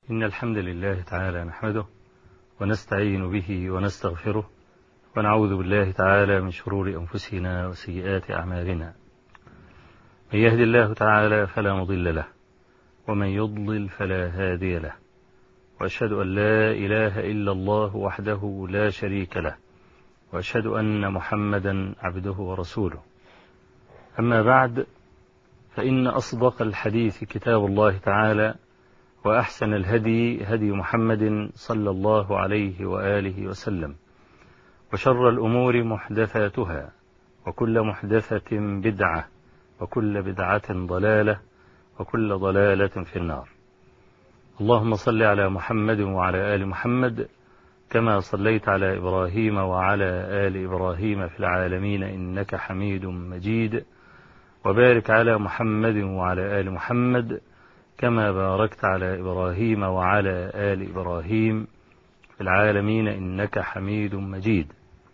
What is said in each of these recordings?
إن الحمد لله تعالى نحمده ونستعين به ونستغفره ونعوذ بالله تعالى من شرور أنفسنا وسيئات أعمالنا. من يهد الله تعالى فلا مضل له ومن يضلل فلا هادي له، وأشهد أن لا إله إلا الله وحده لا شريك له، وأشهد أن محمدا عبده ورسوله. أما بعد، فإن أصدق الحديث كتاب الله تعالى، وأحسن الهدي هدي محمد صلى الله عليه وآله وسلم، وشر الأمور محدثاتها، وكل محدثة بدعة، وكل بدعة ضلالة، وكل ضلالة في النار. اللهم صل على محمد وعلى آل محمد كما صليت على إبراهيم وعلى آل إبراهيم في العالمين إنك حميد مجيد، وبارك على محمد وعلى آل محمد كما باركت على إبراهيم وعلى آل إبراهيم في العالمين إنك حميد مجيد.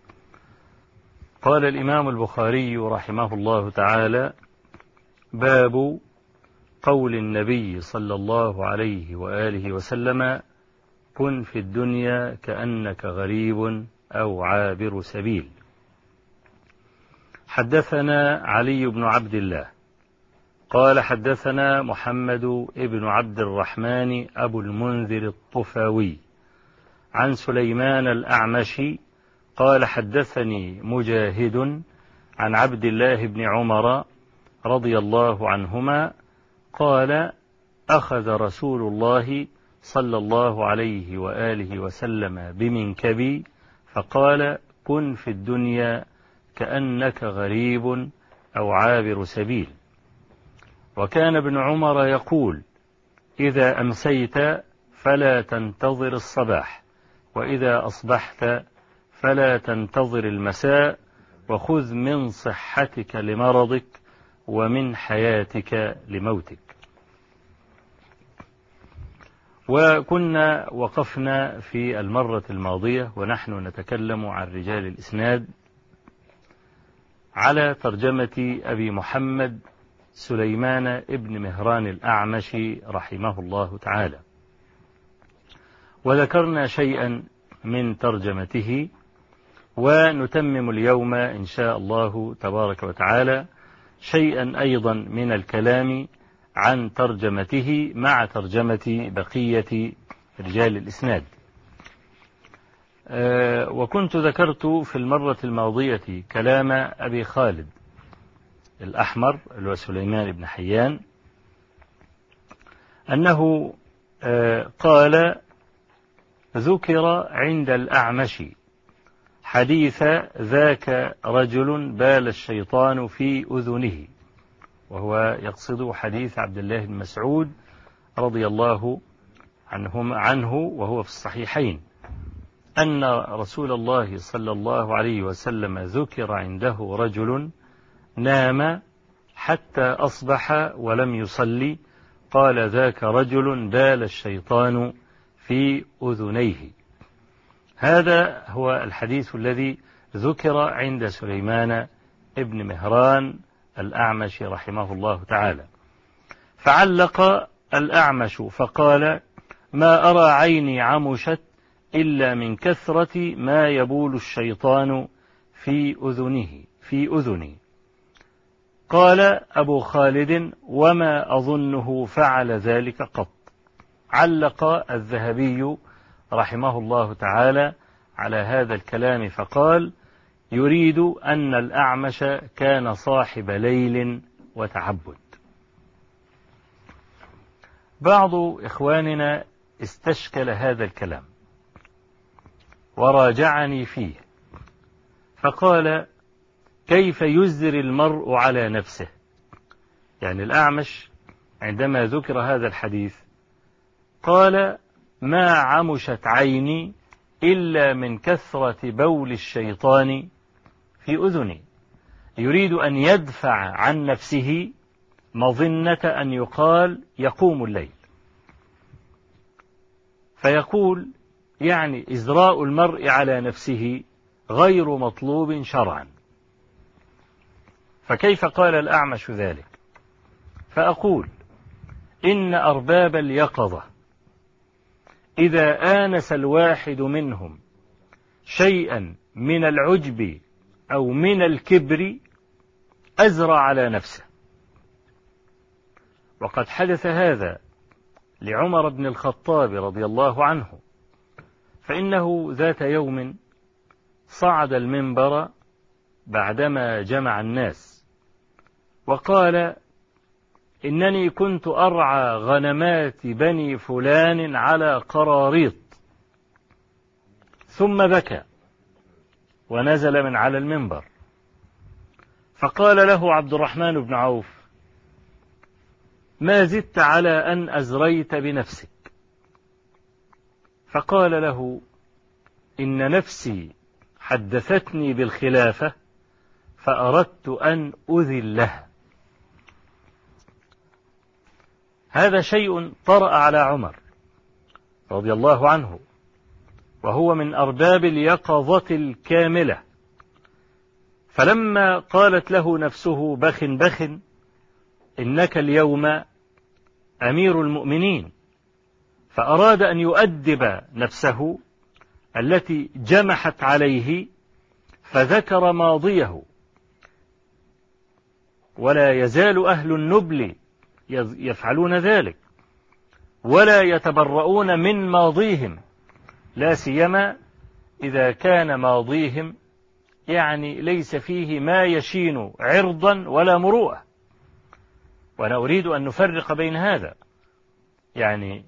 قال الإمام البخاري رحمه الله تعالى: باب قول النبي صلى الله عليه وآله وسلم: كن في الدنيا كأنك غريب أو عابر سبيل. حدثنا علي بن عبد الله قال حدثنا محمد بن عبد الرحمن أبو المنذر الطفاوي عن سليمان الأعمشي قال حدثني مجاهد عن عبد الله بن عمر رضي الله عنهما قال: أخذ رسول الله صلى الله عليه وآله وسلم بمنكبي فقال: كن في الدنيا كأنك غريب أو عابر سبيل. وكان ابن عمر يقول: إذا أمسيت فلا تنتظر الصباح، وإذا أصبحت فلا تنتظر المساء، وخذ من صحتك لمرضك ومن حياتك لموتك. وكنا وقفنا في المرة الماضية ونحن نتكلم عن رجال الإسناد على ترجمة أبي محمد سليمان ابن مهران الأعمشي رحمه الله تعالى، وذكرنا شيئا من ترجمته، ونتمم اليوم إن شاء الله تبارك وتعالى شيئا أيضا من الكلام عن ترجمته مع ترجمة بقية رجال الإسناد. وكنت ذكرت في المرة الماضية كلام أبي خالد الأحمر اللي هو سليمان بن حيان، أنه قال: ذكر عند الأعمش حديث ذاك رجل بال الشيطان في أذنه، وهو يقصد حديث عبد الله بن مسعود رضي الله عنه وهو في الصحيحين، أن رسول الله صلى الله عليه وسلم ذكر عنده رجل نام حتى أصبح ولم يصلي، قال: ذاك رجل بال الشيطان في أذنيه. هذا هو الحديث الذي ذكر عند سليمان ابن مهران الأعمش رحمه الله تعالى. فعلق الأعمش فقال: ما أرى عيني عمشت إلا من كثرة ما يبول الشيطان في أذني. قال أبو خالد: وما أظنه فعل ذلك قط. علق الذهبي رحمه الله تعالى على هذا الكلام فقال: يريد أن الأعمش كان صاحب ليل وتعبد. بعض إخواننا استشكل هذا الكلام وراجعني فيه، فقال: كيف يزر المرء على نفسه؟ يعني الأعمش عندما ذكر هذا الحديث قال: ما عمشت عيني إلا من كثرة بول الشيطان في أذني. يريد أن يدفع عن نفسه مظنة أن يقال يقوم الليل، فيقول يعني إزراء المرء على نفسه غير مطلوب شرعا. فكيف قال الأعمش ذلك؟ فأقول: إن أرباب اليقظة إذا آنس الواحد منهم شيئا من العجب أو من الكبر أزرع على نفسه. وقد حدث هذا لعمر بن الخطاب رضي الله عنه، فإنه ذات يوم صعد المنبر بعدما جمع الناس وقال: إنني كنت أرعى غنمات بني فلان على قراريط. ثم بكى ونزل من على المنبر، فقال له عبد الرحمن بن عوف: ما زدت على أن أزريت بنفسك؟ فقال له: إن نفسي حدثتني بالخلافة فأردت أن أذلها. هذا شيء طرأ على عمر رضي الله عنه، وهو من أرباب اليقظة الكاملة، فلما قالت له نفسه: بخ بخ، إنك اليوم أمير المؤمنين، فأراد أن يؤدب نفسه التي جمحت عليه، فذكر ماضيه. ولا يزال أهل النبل يفعلون ذلك ولا يتبرؤون من ماضيهم، لا سيما إذا كان ماضيهم يعني ليس فيه ما يشين عرضا ولا مروءة. وأنا أريد أن نفرق بين هذا، يعني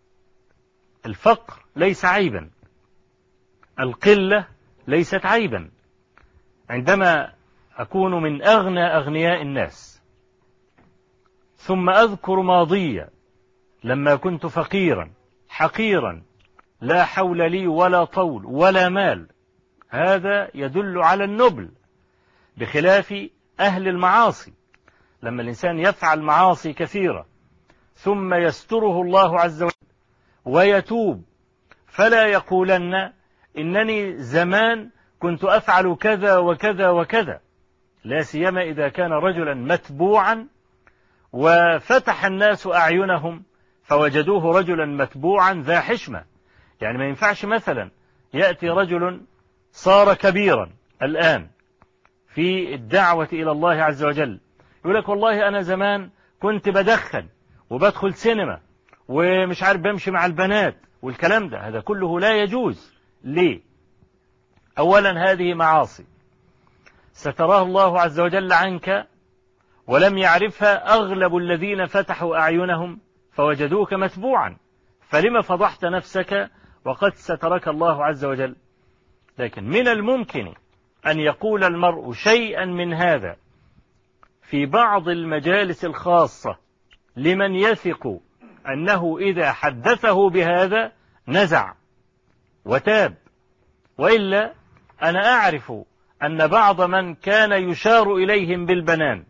الفقر ليس عيبا، القلة ليست عيبا. عندما أكون من أغنى أغنياء الناس ثم أذكر ماضي لما كنت فقيرا حقيرا لا حول لي ولا طول ولا مال، هذا يدل على النبل، بخلاف أهل المعاصي. لما الإنسان يفعل معاصي كثيرة ثم يستره الله عز وجل ويتوب، فلا يقولن إنني زمان كنت أفعل كذا وكذا وكذا، لا سيما إذا كان رجلا متبوعا وفتح الناس أعينهم فوجدوه رجلا متبوعا ذا حشمة. يعني ما ينفعش مثلا يأتي رجل صار كبيرا الآن في الدعوة إلى الله عز وجل، يقول لك: والله أنا زمان كنت بدخن وبدخل سينما ومش عارف بمشي مع البنات والكلام ده، هذا كله لا يجوز. ليه؟ أولا هذه معاصي ستراه الله عز وجل عنك ولم يعرفها أغلب الذين فتحوا أعينهم فوجدوك متبوعا، فلما فضحت نفسك وقد سترك الله عز وجل؟ لكن من الممكن أن يقول المرء شيئا من هذا في بعض المجالس الخاصة لمن يثق أنه إذا حدثه بهذا نزع وتاب. وإلا أنا أعرف أن بعض من كان يشار إليهم بالبنان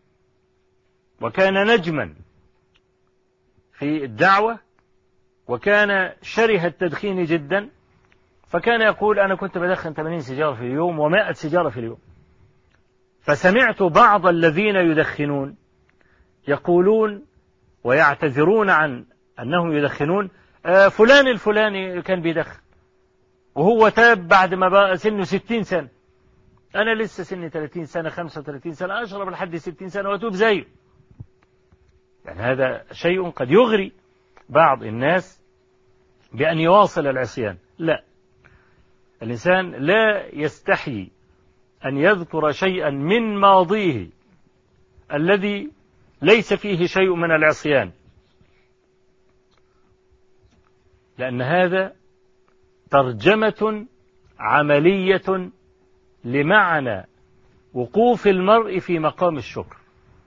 وكان نجما في الدعوة وكان شره التدخين جدا، فكان يقول: أنا كنت بدخن 80 سيجارة في اليوم و100 سيجارة في اليوم. فسمعت بعض الذين يدخنون يقولون ويعتذرون عن أنهم يدخنون: فلان الفلاني كان بيدخن وهو تاب بعد ما بقى سنه 60 سنة، أنا لسه سني 30 سنة 35 سنة أشرب لحد 60 سنة وأتوب زيه. يعني هذا شيء قد يغري بعض الناس بأن يواصل العصيان. لا، الإنسان لا يستحي أن يذكر شيئا من ماضيه الذي ليس فيه شيء من العصيان، لأن هذا ترجمة عملية لمعنى وقوف المرء في مقام الشكر.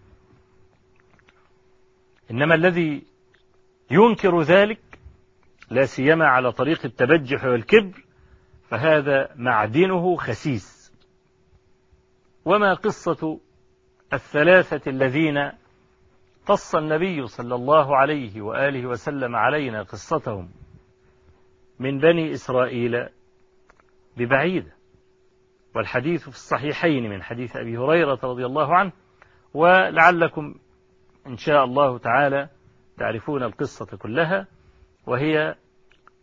إنما الذي ينكر ذلك لا سيما على طريق التبجح والكبر فهذا معدنه خسيس. وما قصة الثلاثة الذين قص النبي صلى الله عليه وآله وسلم علينا قصتهم من بني إسرائيل ببعيدة، والحديث في الصحيحين من حديث أبي هريرة رضي الله عنه، ولعلكم إن شاء الله تعالى تعرفون القصة كلها، وهي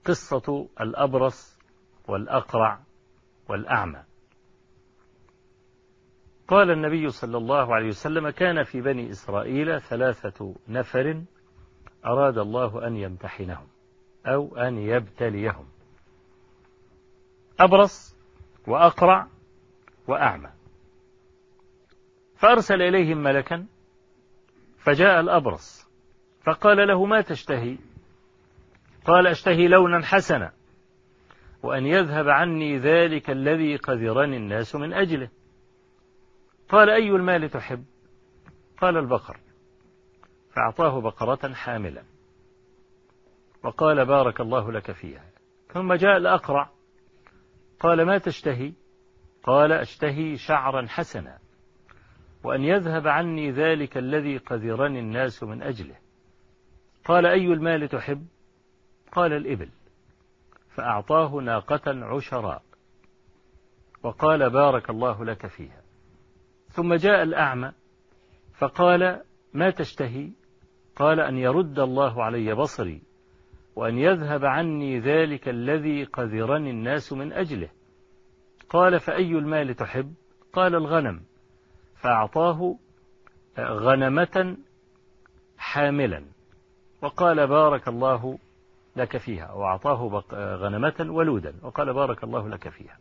قصة الأبرص والأقرع والأعمى. قال النبي صلى الله عليه وسلم: كان في بني إسرائيل 3 نفر أراد الله أن يمتحنهم أو أن يبتليهم: أبرص وأقرع وأعمى. فأرسل إليهم ملكا، فجاء الأبرص فقال له: ما تشتهي؟ قال: أشتهي لونا حسنا، وأن يذهب عني ذلك الذي قذرني الناس من أجله. قال: أي المال تحب؟ قال: البقر. فأعطاه بقرة حاملا وقال: بارك الله لك فيها. ثم جاء الأقرع قال: ما تشتهي؟ قال: أشتهي شعرا حسنا، وأن يذهب عني ذلك الذي قذرني الناس من أجله. قال: أي المال تحب؟ قال: الإبل. فأعطاه ناقة عشراء وقال: بارك الله لك فيها. ثم جاء الأعمى فقال: ما تشتهي؟ قال: أن يرد الله علي بصري، وأن يذهب عني ذلك الذي قذرني الناس من أجله. قال: فأي المال تحب؟ قال: الغنم. فأعطاه غنمة حاملا وقال: بارك الله لك فيها، وأعطاه غنمة ولودا وقال: بارك الله لك فيها.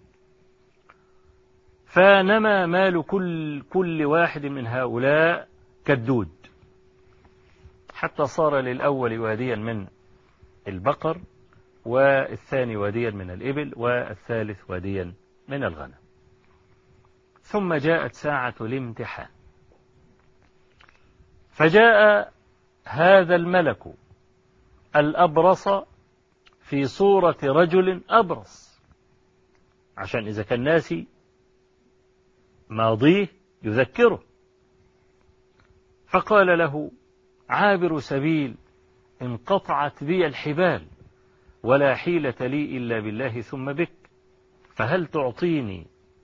فنمى مال كل واحد من هؤلاء كالدود، حتى صار للأول واديا من البقر، والثاني واديا من الإبل، والثالث واديا من الغنم. ثم جاءت ساعة الامتحان، فجاء هذا الملك الأبرص في صورة رجل أبرص، عشان إذا كان ناسي ماضيه يذكره. فقال له: عابر سبيل، انقطعت بي الحبال، ولا حيلة لي إلا بالله ثم بك، فهل تعطيني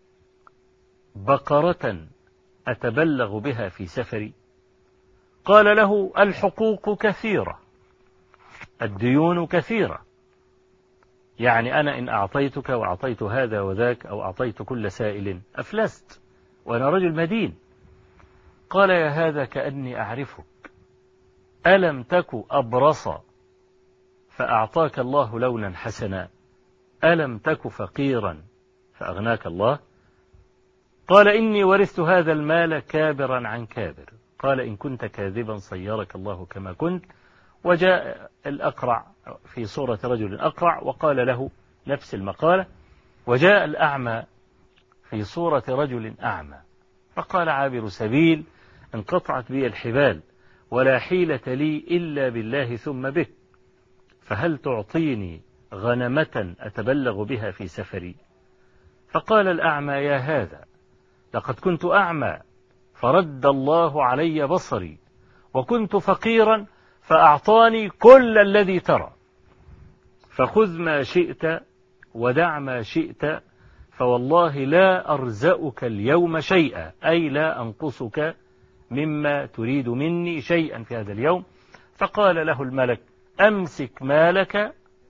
بقرة أتبلغ بها في سفري؟ قال له: الحقوق كثيرة، الديون كثيرة، يعني أنا إن أعطيتك وأعطيت هذا وذاك أو أعطيت كل سائل أفلست، وأنا رجل مدين. قال: يا هذا كأني أعرفك، ألم تك أبرص فأعطاك الله لونا حسنا؟ ألم تك فقيرا فأغناك الله؟ قال: إني ورثت هذا المال كابرا عن كابر. قال: إن كنت كاذبا صيرك الله كما كنت. وجاء الأقرع في صورة رجل أقرع وقال له نفس المقالة. وجاء الأعمى في صورة رجل أعمى فقال: عابر سبيل، انقطعت بي الحبال، ولا حيلة لي إلا بالله ثم بك، فهل تعطيني غنمة أتبلغ بها في سفري؟ فقال الأعمى: يا هذا، لقد كنت أعمى فرد الله علي بصري، وكنت فقيرا فأعطاني كل الذي ترى، فخذ ما شئت ودع ما شئت، فوالله لا أرزأك اليوم شيئا، أي لا أنقصك مما تريد مني شيئا في هذا اليوم. فقال له الملك: أمسك مالك،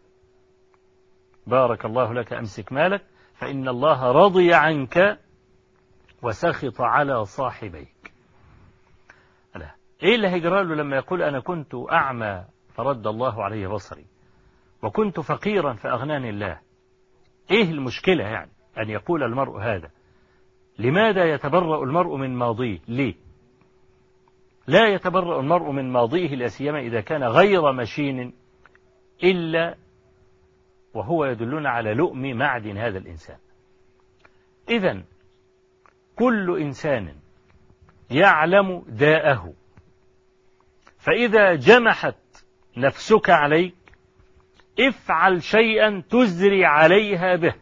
بارك الله لك، أمسك مالك، فإن الله رضي عنك وسخط على صاحبيك. إيه اللي هيجرى له لما يقول: أنا كنت أعمى فرد الله علي بصري، وكنت فقيرا فأغناني الله؟ إيه المشكلة يعني أن يقول المرء هذا؟ لماذا يتبرأ المرء من ماضيه؟ ليه لا يتبرأ المرء من ماضيه، لا سيما إذا كان غير مشين، إلا وهو يدلنا على لؤم معدن هذا الإنسان؟ إذن كل إنسان يعلم داءه، فإذا جمحت نفسك عليك افعل شيئا تزري عليها به،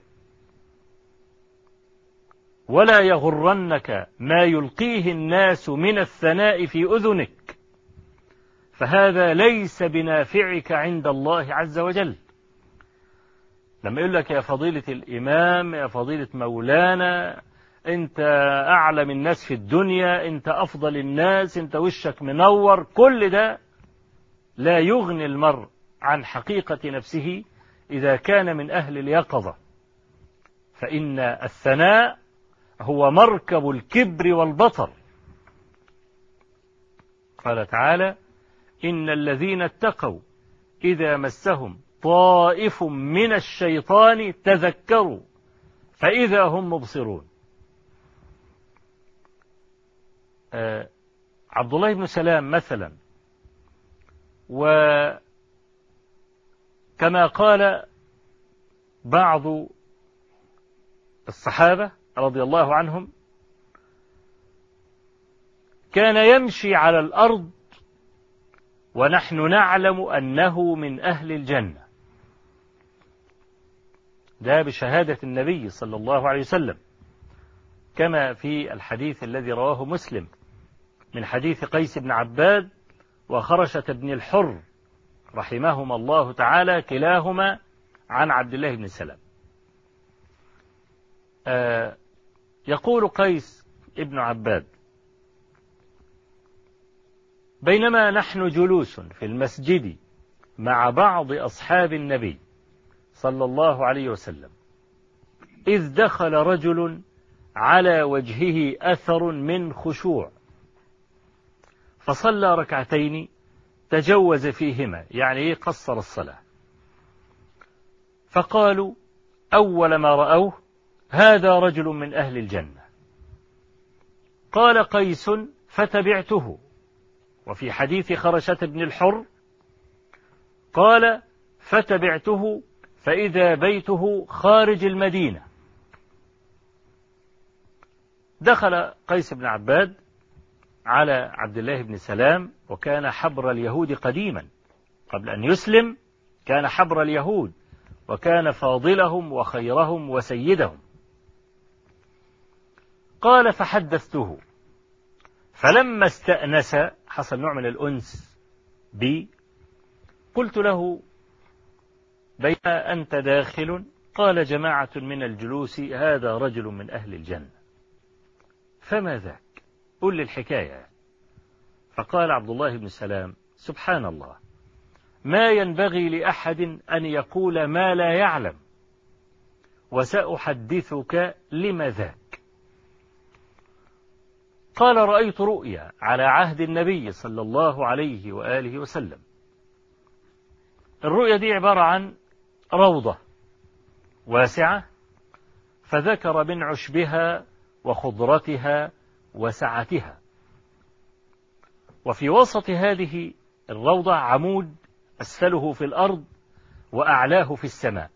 ولا يغرنك ما يلقيه الناس من الثناء في أذنك، فهذا ليس بنافعك عند الله عز وجل. لما يقول لك: يا فضيلة الإمام، يا فضيلة مولانا، أنت أعلم الناس في الدنيا، أنت أفضل الناس، أنت وشك منور، كل ده لا يغني المرء عن حقيقة نفسه إذا كان من أهل اليقظة، فإن الثناء هو مركب الكبر والبطر. قال تعالى: إن الذين اتقوا إذا مسهم طائف من الشيطان تذكروا فإذا هم مبصرون. عبد الله بن سلام مثلا، وكما قال بعض الصحابة رضي الله عنهم، كان يمشي على الأرض ونحن نعلم أنه من أهل الجنة. ده بشهادة النبي صلى الله عليه وسلم، كما في الحديث الذي رواه مسلم من حديث قيس بن عباد وخرشة بن الحر رحمهما الله تعالى، كلاهما عن عبد الله بن سلام. يقول قيس بن عباد: بينما نحن جلوس في المسجد مع بعض أصحاب النبي صلى الله عليه وسلم، إذ دخل رجل على وجهه أثر من خشوع، فصلى ركعتين تجوز فيهما، يعني قصر الصلاة. فقالوا أول ما رأوه: هذا رجل من أهل الجنة. قال قيس: فتبعته. وفي حديث خرشة بن الحر قال: فتبعته فإذا بيته خارج المدينة. دخل قيس بن عباد على عبد الله بن سلام، وكان حبر اليهود قديما، قبل أن يسلم كان حبر اليهود، وكان فاضلهم وخيرهم وسيدهم. قال: فحدثته، فلما استأنس، حصل نوع من الأنس بي، قلت له: بين أنت داخل؟ قال: جماعة من الجلوس، هذا رجل من أهل الجنة. فما ذاك؟ قل لي الحكاية. فقال عبد الله بن سلام: سبحان الله، ما ينبغي لأحد أن يقول ما لا يعلم، وسأحدثك لما ذاك. قال: رأيت رؤيا على عهد النبي صلى الله عليه وآله وسلم. الرؤيا دي عبارة عن روضة واسعة، فذكر من عشبها وخضرتها وسعتها، وفي وسط هذه الروضة عمود أسفله في الأرض وأعلاه في السماء،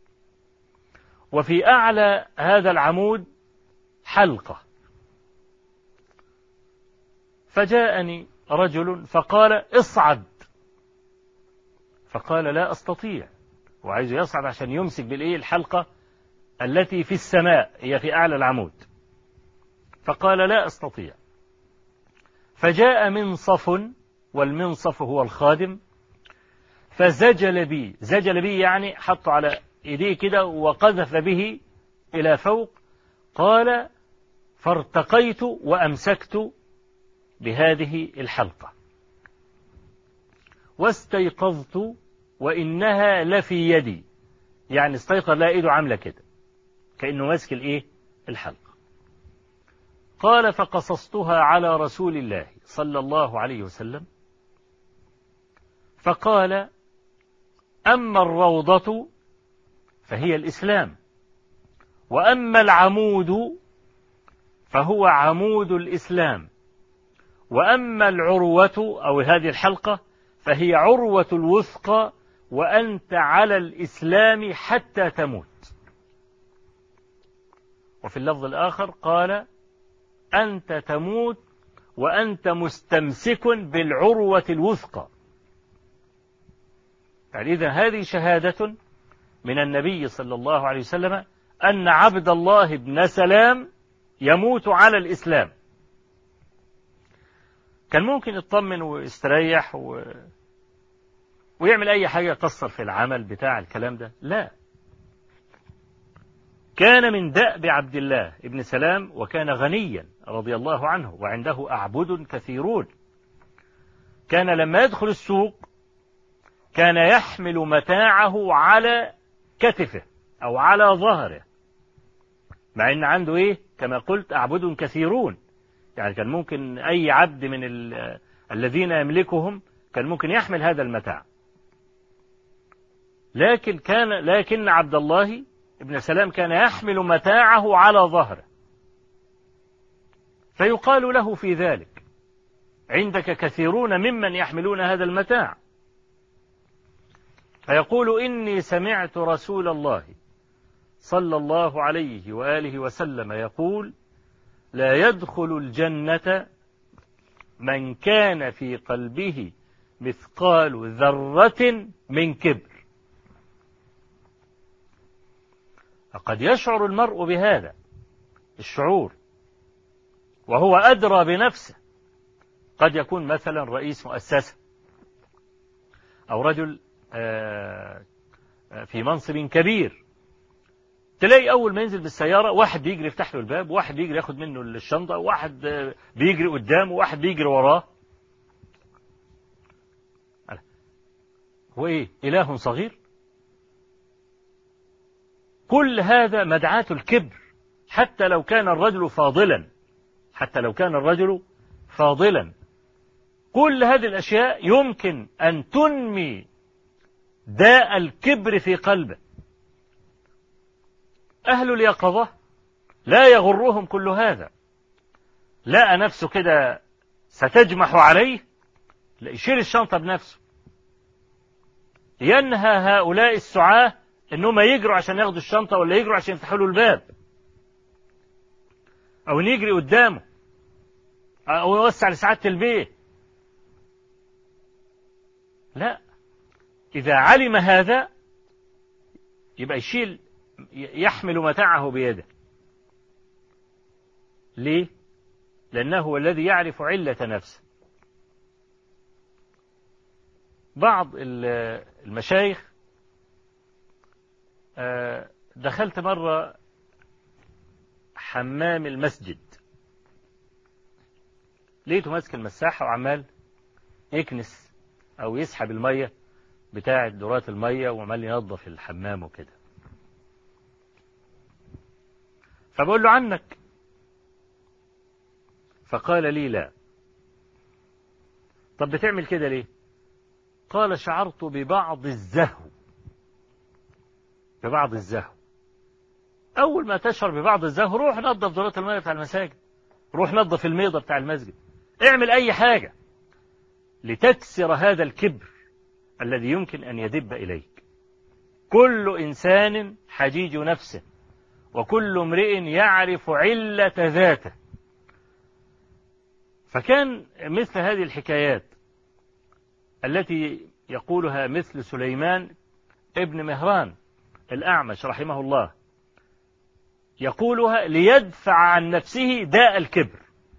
وفي أعلى هذا العمود حلقة. فجاءني رجل فقال: اصعد. فقال: لا أستطيع، وعايز يصعد عشان يمسك الحلقة التي في السماء، هي في أعلى العمود. فقال: لا أستطيع. فجاء منصف، والمنصف هو الخادم، فزجل بي. زجل بي يعني حط على إيديه كده وقذف به إلى فوق. قال: فارتقيت وأمسكت بهذه الحلقة، واستيقظت وإنها لفي يدي، يعني استيقظ لا إيده عاملة كده كأنه ماسك الحلقة. قال: فقصصتها على رسول الله صلى الله عليه وسلم، فقال: أما الروضة فهي الإسلام، وأما العمود فهو عمود الإسلام، وأما العروة أو هذه الحلقة فهي عروة الوثقى، وأنت على الإسلام حتى تموت. وفي اللفظ الآخر قال: أنت تموت وأنت مستمسك بالعروة الوثقى. يعني إذا هذه شهادة من النبي صلى الله عليه وسلم أن عبد الله بن سلام يموت على الإسلام. كان ممكن يطمن ويستريح ويعمل أي حاجة، يقصر في العمل بتاع الكلام ده. لا، كان من دأب عبد الله بن سلام، وكان غنيا رضي الله عنه، وعنده أعبد كثيرون. كان لما يدخل السوق كان يحمل متاعه على كتفه أو على ظهره، مع إن عنده إيه كما قلت أعبد كثيرون. يعني كان ممكن أي عبد من الذين يملكهم كان ممكن يحمل هذا المتاع، لكن عبد الله ابن سلام كان يحمل متاعه على ظهره، فيقال له في ذلك: عندك كثيرون ممن يحملون هذا المتاع. فيقول: إني سمعت رسول الله صلى الله عليه وآله وسلم يقول: لا يدخل الجنة من كان في قلبه مثقال ذرة من كبر. فقد يشعر المرء بهذا الشعور وهو أدرى بنفسه. قد يكون مثلا رئيس مؤسسة أو رجل في منصب كبير، تلاقي أول ما ينزل بالسيارة واحد بيجري يفتح له الباب، واحد بيجري ياخد منه الشنطة، واحد بيجري قدامه، واحد بيجري وراه. هو إيه؟ إله صغير؟ كل هذا مدعاة الكبر، حتى لو كان الرجل فاضلا. كل هذه الأشياء يمكن أن تنمي داء الكبر في قلبه. أهل اليقظة لا يغرهم كل هذا. لقى نفسه كده ستجمح عليه، لا يشيل الشنطة بنفسه. ينهى هؤلاء السعاة انهم يجروا عشان ياخدوا الشنطة، ولا يجروا عشان يفتحوا له الباب، او يجري قدامه، او يوسع لسعادة البيت. لا، إذا علم هذا يبقى يحمل متاعه بيده. ليه؟ لأنه هو الذي يعرف علة نفسه. بعض المشايخ، دخلت مرة حمام المسجد، لقيته ماسك المساحة وعمال يكنس أو يسحب المية بتاعة دورات المية وعمال ينظف الحمام وكده. فبقول له: عنك؟ فقال لي: لا. طب بتعمل كده ليه؟ قال: شعرت ببعض الزهو. أول ما تشعر ببعض الزهو روح نظف دورات المية بتاع المساجد، روح نظف الميضة بتاع المسجد، اعمل أي حاجة لتكسر هذا الكبر الذي يمكن أن يدب إليك. كل إنسان حجيج نفسه، وكل امرئ يعرف علة ذاته. فكان مثل هذه الحكايات التي يقولها مثل سليمان ابن مهران الأعمش رحمه الله، يقولها ليدفع عن نفسه داء الكبر،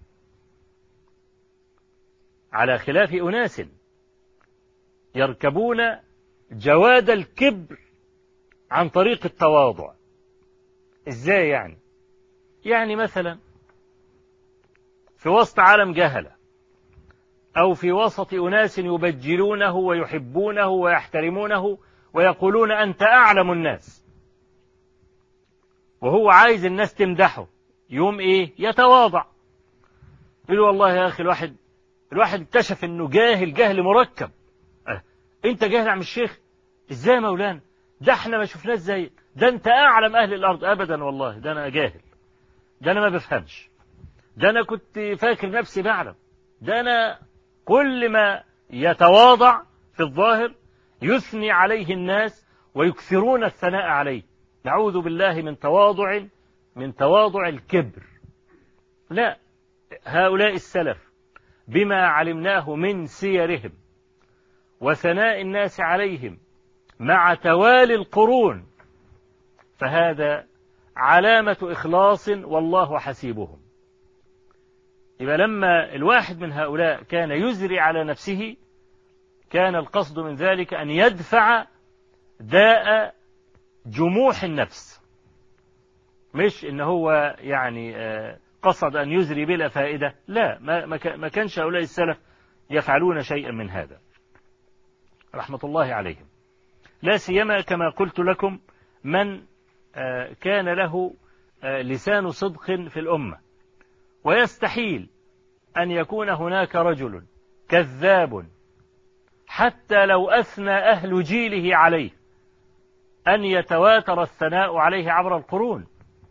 على خلاف أناس يركبون جواد الكبر عن طريق التواضع. إزاي يعني؟ يعني مثلا في وسط عالم جهلة، أو في وسط أناس يبجلونه ويحبونه ويحترمونه ويقولون أنت أعلم الناس، وهو عايز الناس تمدحه، يوم إيه؟ يتواضع، يقول: والله يا أخي الواحد اكتشف أنه جاهل مركب. أنت جاهل يا عم الشيخ؟ إزاي يا مولانا؟ ده احنا ما شفناش زي ده، أنت أعلم أهل الأرض. أبدا والله، ده أنا جاهل، ده أنا ما بفهمش، ده أنا كنت فاكر نفسي بعلم، ده أنا. كل ما يتواضع في الظاهر يثني عليه الناس ويكثرون الثناء عليه. نعوذ بالله من تواضع الكبر. لا، هؤلاء السلف بما علمناه من سيرهم وثناء الناس عليهم مع توالي القرون، فهذا علامة إخلاص والله حسيبهم. يبقى لما الواحد من هؤلاء كان يزري على نفسه، كان القصد من ذلك أن يدفع داء جموح النفس، مش إن هو يعني قصد أن يزري بلا فائدة. لا، ما كانش هؤلاء السلف يفعلون شيئا من هذا رحمة الله عليهم. لا سيما كما قلت لكم من كان له لسان صدق في الأمة، ويستحيل أن يكون هناك رجل كذاب حتى لو أثنى أهل جيله عليه أن يتواتر الثناء عليه عبر القرون.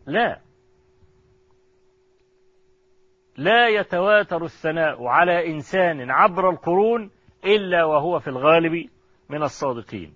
لا يتواتر الثناء على إنسان عبر القرون إلا وهو في الغالب من الصادقين.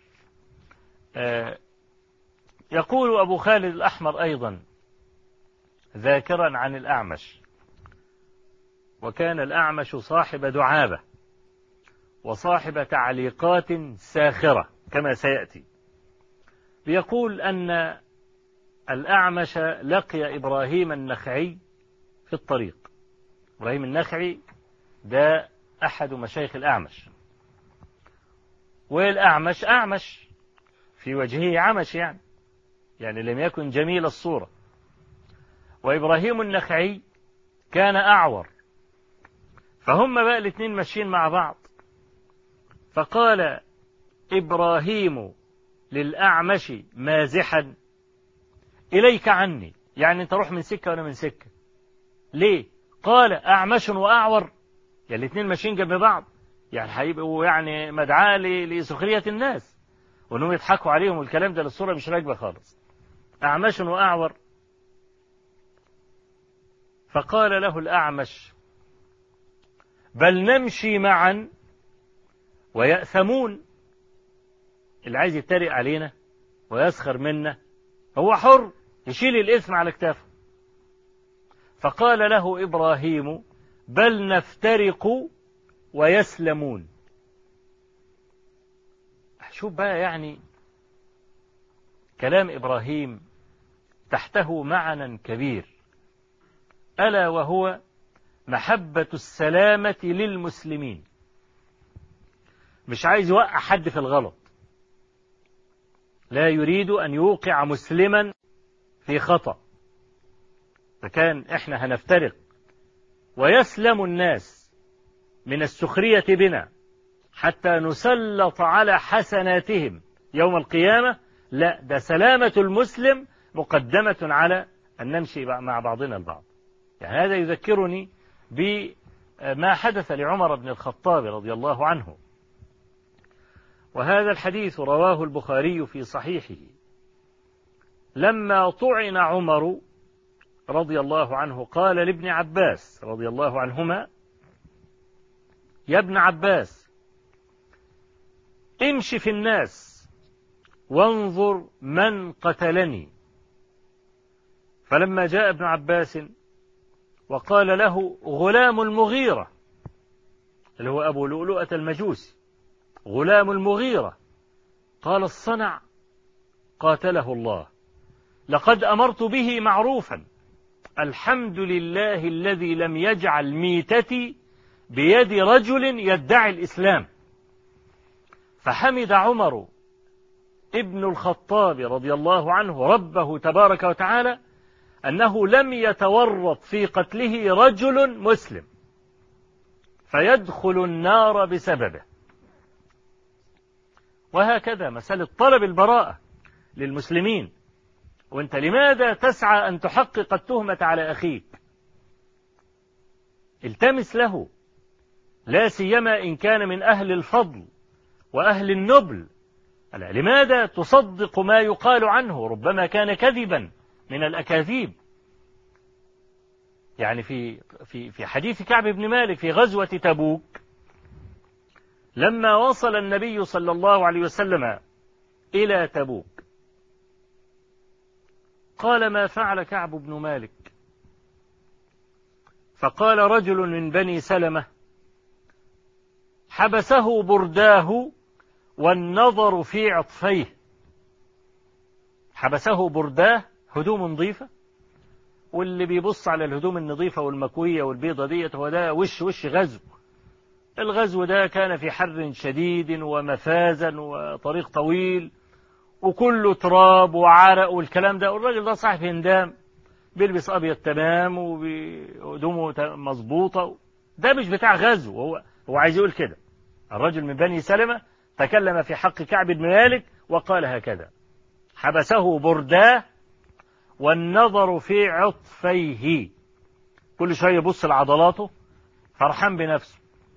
يقول أبو خالد الأحمر أيضا ذاكرا عن الأعمش، وكان الأعمش صاحب دعابة وصاحب تعليقات ساخرة كما سيأتي، بيقول أن الأعمش لقي إبراهيم النخعي في الطريق. إبراهيم النخعي ده أحد مشايخ الأعمش، والأعمش أعمش في وجهه عمش، يعني لم يكن جميل الصورة، وإبراهيم النخعي كان أعور، فهم بقى الاثنين ماشيين مع بعض، فقال إبراهيم للأعمش مازحا إليك عني، يعني أنت روح من سكة وأنا من سكة. ليه؟ قال أعمش وأعور، يعني الاثنين ماشيين جنب بعض، يعني هيبقوا يعني مدعاة لسخرية الناس وأنهم يضحكوا عليهم، والكلام ده للصورة مش راكبة خالص. أعمش وأعور. فقال له الأعمش بل نمشي معا ويأثمون، اللي عايز يتريق علينا ويسخر منا هو حر يشيل الإثم على كتافه. فقال له إبراهيم بل نفترق ويسلمون. شوف بقى يعني كلام إبراهيم تحته معنى كبير، ألا وهو محبة السلامة للمسلمين. مش عايز يوقع حد في الغلط، لا يريد أن يوقع مسلما في خطأ، فكان إحنا هنفترق ويسلم الناس من السخرية بنا حتى نسلط على حسناتهم يوم القيامة. لا، ده سلامة المسلم مقدمة على أن نمشي مع بعضنا البعض. يعني هذا يذكرني بما حدث لعمر بن الخطاب رضي الله عنه، وهذا الحديث رواه البخاري في صحيحه. لما طعن عمر رضي الله عنه قال لابن عباس رضي الله عنهما يا ابن عباس امشي في الناس وانظر من قتلني. فلما جاء ابن عباس وقال له غلام المغيرة اللي هو أبو لؤلؤة المجوسي، غلام المغيرة، قال الصنع قاتله الله، لقد أمرت به معروفا، الحمد لله الذي لم يجعل ميتتي بيد رجل يدعي الإسلام. فحمد عمر ابن الخطاب رضي الله عنه ربه تبارك وتعالى أنه لم يتورط في قتله رجل مسلم فيدخل النار بسببه. وهكذا مسألة طلب البراءة للمسلمين، وانت لماذا تسعى أن تحقق التهمة على أخيك؟ التمس له، لا سيما إن كان من أهل الفضل وأهل النبل. لماذا تصدق ما يقال عنه؟ ربما كان كذبا من الأكاذيب. يعني في حديث كعب بن مالك في غزوة تبوك، لما وصل النبي صلى الله عليه وسلم إلى تبوك قال ما فعل كعب بن مالك؟ فقال رجل من بني سلمة حبسه برداه والنظر في عطفيه. حبسه برداه، هدوم نظيفة، واللي بيبص على الهدوم النظيفة والمكوية والبيضة ديت هو ده وش غزو. الغزو ده كان في حر شديد ومفازا وطريق طويل وكله تراب وعرق والكلام ده، والراجل ده صاحب هندام بيلبس أبيض تمام وهدومه مظبوطة. ده مش بتاع غزو، هو عايز يقول كده. الرجل من بني سلمة تكلم في حق كعب بن مالك وقال هكذا: حبسه برداه والنظر في عطفيه، كل شوية يبص لعضلاته فرحان بنفسه.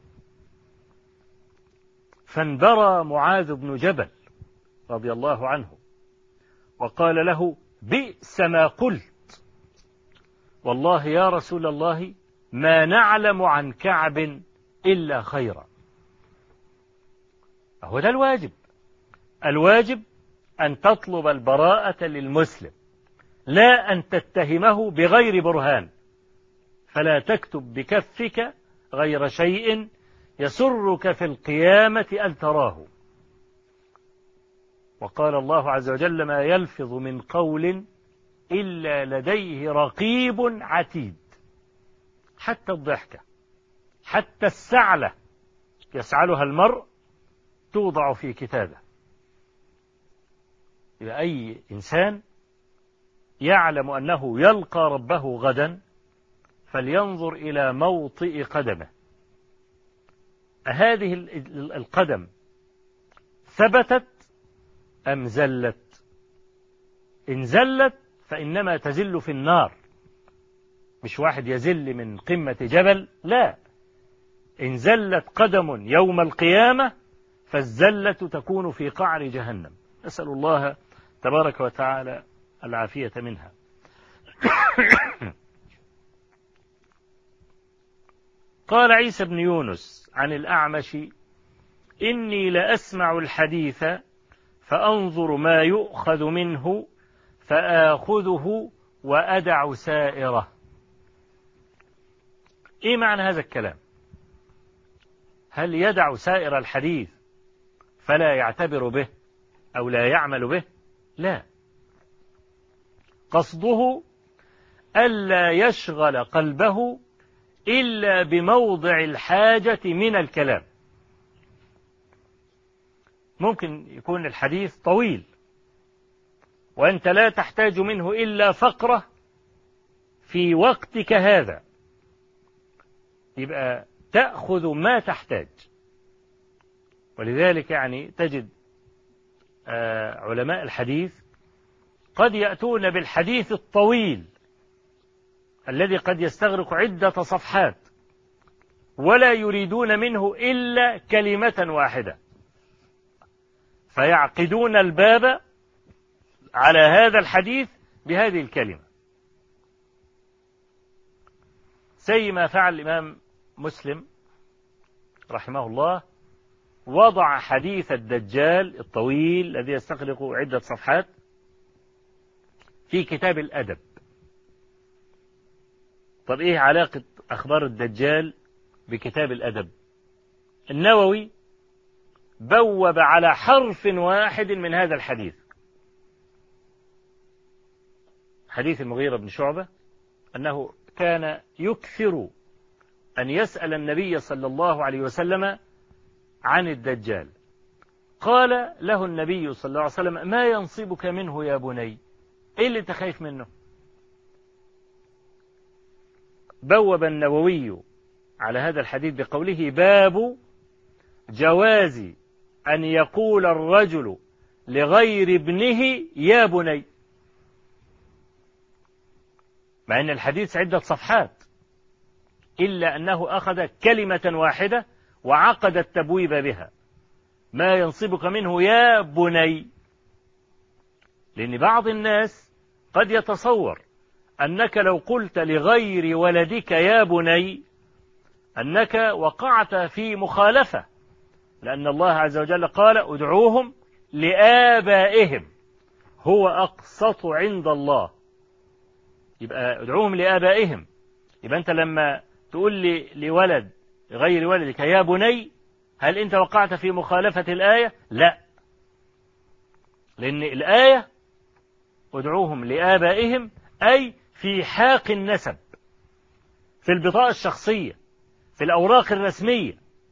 فانبرى معاذ بن جبل رضي الله عنه وقال له: بئس ما قلت، والله يا رسول الله ما نعلم عن كعب إلا خيرا. هو ده الواجب. الواجب أن تطلب البراءة للمسلم، لا أن تتهمه بغير برهان، فلا تكتب بكفك غير شيء يسرك في القيامة أن تراه. وقال الله عز وجل: ما يلفظ من قول إلا لديه رقيب عتيد. حتى الضحكة، حتى السعلة يسعلها المرء توضع في كتابه. إذا أي إنسان يعلم أنه يلقى ربه غدا فلينظر إلى موطئ قدمه. هذه القدم ثبتت أم زلت؟ إن زلت فإنما تزل في النار، مش واحد يزل من قمة جبل، لا، إن زلت قدم يوم القيامة فالزلة تكون في قعر جهنم، نسأل الله تبارك وتعالى العافية منها. قال عيسى بن يونس عن الأعمش: إني لأسمع الحديث فأنظر ما يؤخذ منه فآخذه وأدع سائره. إيه معنى هذا الكلام؟ هل يدع سائر الحديث فلا يعتبر به أو لا يعمل به؟ لا، قصده ألا يشغل قلبه إلا بموضع الحاجة من الكلام. ممكن يكون الحديث طويل وأنت لا تحتاج منه إلا فقرة في وقتك هذا، يبقى تأخذ ما تحتاج. ولذلك يعني تجد علماء الحديث قد يأتون بالحديث الطويل الذي قد يستغرق عدة صفحات ولا يريدون منه إلا كلمة واحدة، فيعقدون الباب على هذا الحديث بهذه الكلمة، زي ما فعل الإمام مسلم رحمه الله، وضع حديث الدجال الطويل الذي يستغرق عدة صفحات في كتاب الأدب. طب إيه علاقة أخبار الدجال بكتاب الأدب؟ النووي بوب على حرف واحد من هذا الحديث، حديث المغيرة بن شعبة أنه كان يكثر أن يسأل النبي صلى الله عليه وسلم عن الدجال. قال له النبي صلى الله عليه وسلم: ما ينصبك منه يا بني؟ إيه اللي تخايف منه؟ بوب النووي على هذا الحديث بقوله: باب جواز أن يقول الرجل لغير ابنه يا بني، مع أن الحديث عدة صفحات، إلا أنه أخذ كلمة واحدة وعقد التبويب بها: ما ينصبك منه يا بني. لأن بعض الناس قد يتصور أنك لو قلت لغير ولدك يا بني أنك وقعت في مخالفة، لأن الله عز وجل قال: ادعوهم لآبائهم هو أقسط عند الله. يبقى ادعوهم لآبائهم، يبقى أنت لما تقول لي لولد غير ولدك يا بني، هل أنت وقعت في مخالفة الآية؟ لا، لأن الآية ادعوهم لآبائهم أي في حاق النسب، في البطاقة الشخصية، في الأوراق الرسمية،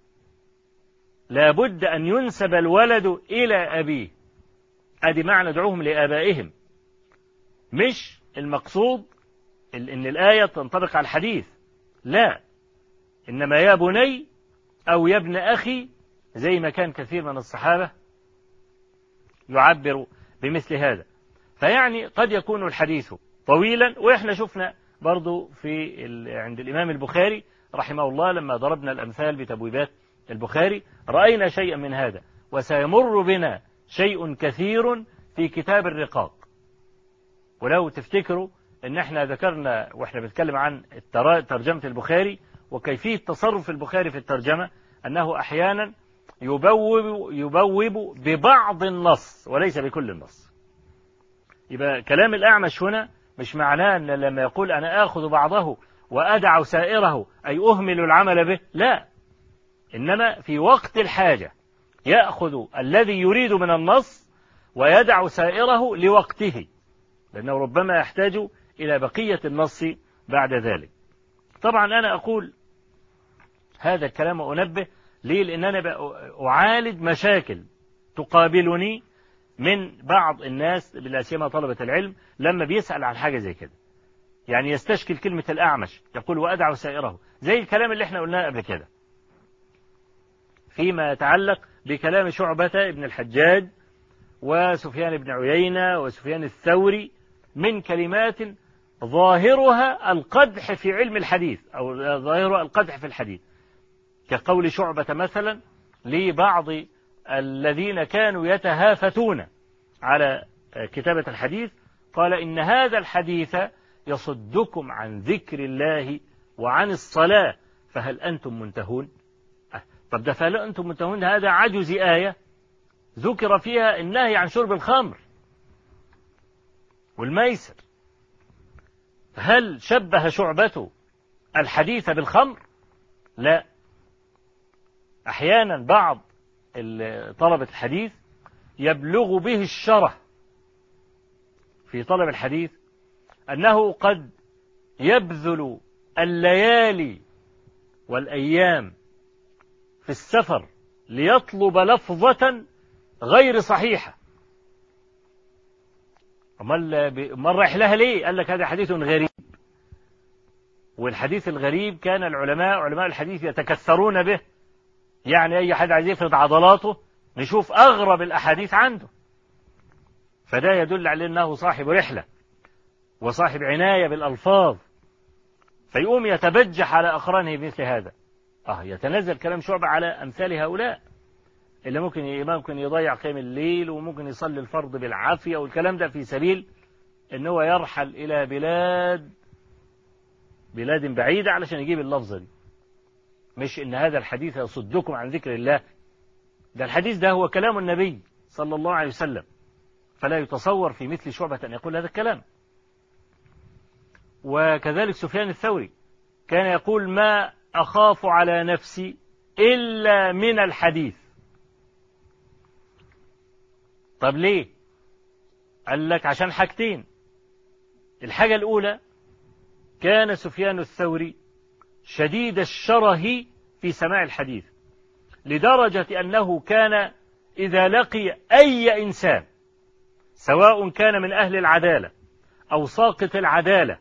لابد أن ينسب الولد إلى أبيه. أدي معنى ادعوهم لآبائهم، مش المقصود إن الآية تنطبق على الحديث، لا، إنما يا بني أو يا ابن أخي، زي ما كان كثير من الصحابة يعبر بمثل هذا. فيعني قد يكون الحديث طويلا. وإحنا شفنا برضو عند الإمام البخاري رحمه الله لما ضربنا الأمثال بتبويبات البخاري رأينا شيئا من هذا، وسيمر بنا شيء كثير في كتاب الرقاق. ولو تفتكروا ان احنا ذكرنا واحنا بنتكلم عن ترجمة البخاري وكيفية تصرف البخاري في الترجمة أنه أحيانا يبوب ببعض النص وليس بكل النص. يبقى كلام الأعمش هنا مش معناه أن لما يقول أنا آخذ بعضه وأدع سائره أي أهمل العمل به، لا، إنما في وقت الحاجة يأخذ الذي يريد من النص ويدع سائره لوقته، لأنه ربما يحتاج إلى بقية النص بعد ذلك. طبعا أنا أقول هذا الكلام وأنبه ليه، لأن أنا أعالج مشاكل تقابلني من بعض الناس بلا سيما طلبة العلم لما بيسأل عن حاجة زي كده، يعني يستشكل كلمة الأعمش يقول وأدع سائره، زي الكلام اللي احنا قلناه قبل كده فيما يتعلق بكلام شعبة ابن الحجاج وسفيان بن عيينة وسفيان الثوري من كلمات ظاهرها القدح في علم الحديث أو ظاهرها القدح في الحديث، كقول شعبة مثلا لبعض الذين كانوا يتهافتون على كتابة الحديث، قال إن هذا الحديث يصدكم عن ذكر الله وعن الصلاة فهل أنتم منتهون؟ طب ده فهل أنتم منتهون هذا عجز آية ذكر فيها النهي عن شرب الخمر والميسر. هل شبه شعبة الحديث بالخمر؟ لا. أحيانا بعض طلبة الحديث يبلغ به الشره في طلب الحديث أنه قد يبذل الليالي والأيام في السفر ليطلب لفظة غير صحيحة. أمال رايح لها ليه؟ قال لك هذا حديث غريب، والحديث الغريب كان علماء الحديث يتكثرون به، يعني أي حد عايز يفرض عضلاته نشوف أغرب الأحاديث عنده، فده يدل على أنه صاحب رحلة وصاحب عناية بالألفاظ، فيقوم يتبجح على أقرانه بمثل هذا. يتنزل كلام شعبة على أمثال هؤلاء اللي ممكن يضيع قيام الليل وممكن يصلي الفرض بالعافية، والكلام ده في سبيل أنه يرحل إلى بلاد بعيدة علشان يجيب اللفظة دي، مش إن هذا الحديث يصدكم عن ذكر الله. ده الحديث ده هو كلام النبي صلى الله عليه وسلم، فلا يتصور في مثل شعبة أن يقول هذا الكلام. وكذلك سفيان الثوري كان يقول ما أخاف على نفسي إلا من الحديث. طب ليه؟ قال لك عشان حاجتين. الحاجة الأولى كان سفيان الثوري شديد الشره في سماع الحديث، لدرجة أنه كان إذا لقي أي إنسان سواء كان من أهل العدالة أو ساقط العدالة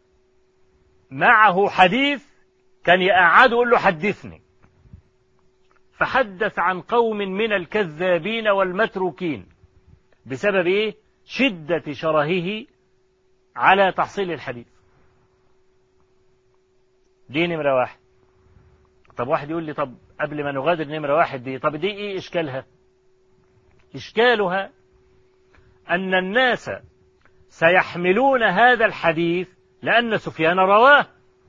معه حديث كان يقعد يقول له حدثني. فحدث عن قوم من الكذابين والمتروكين بسبب إيه؟ شدة شرهه على تحصيل الحديث. دي نمرة واحد. طب واحد يقول لي طب قبل ما نغادر نمرة واحد دي، طب دي إيه إشكالها؟ إشكالها أن الناس سيحملون هذا الحديث لأن سفيان رواه،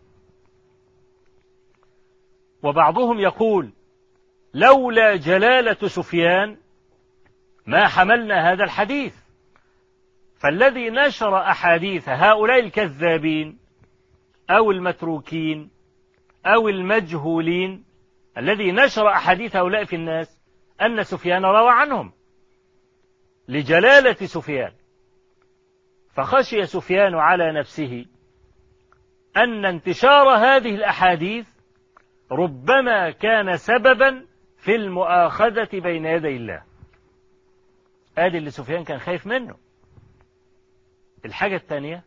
وبعضهم يقول لولا جلالة سفيان ما حملنا هذا الحديث. فالذي نشر أحاديث هؤلاء الكذابين أو المتروكين أو المجهولين، الذي نشر أحاديث هؤلاء في الناس أن سفيان روى عنهم لجلالة سفيان، فخشي سفيان على نفسه أن انتشار هذه الأحاديث ربما كان سببا في المؤاخذة بين يدي الله. هذا اللي سفيان كان خايف منه. الحاجة الثانية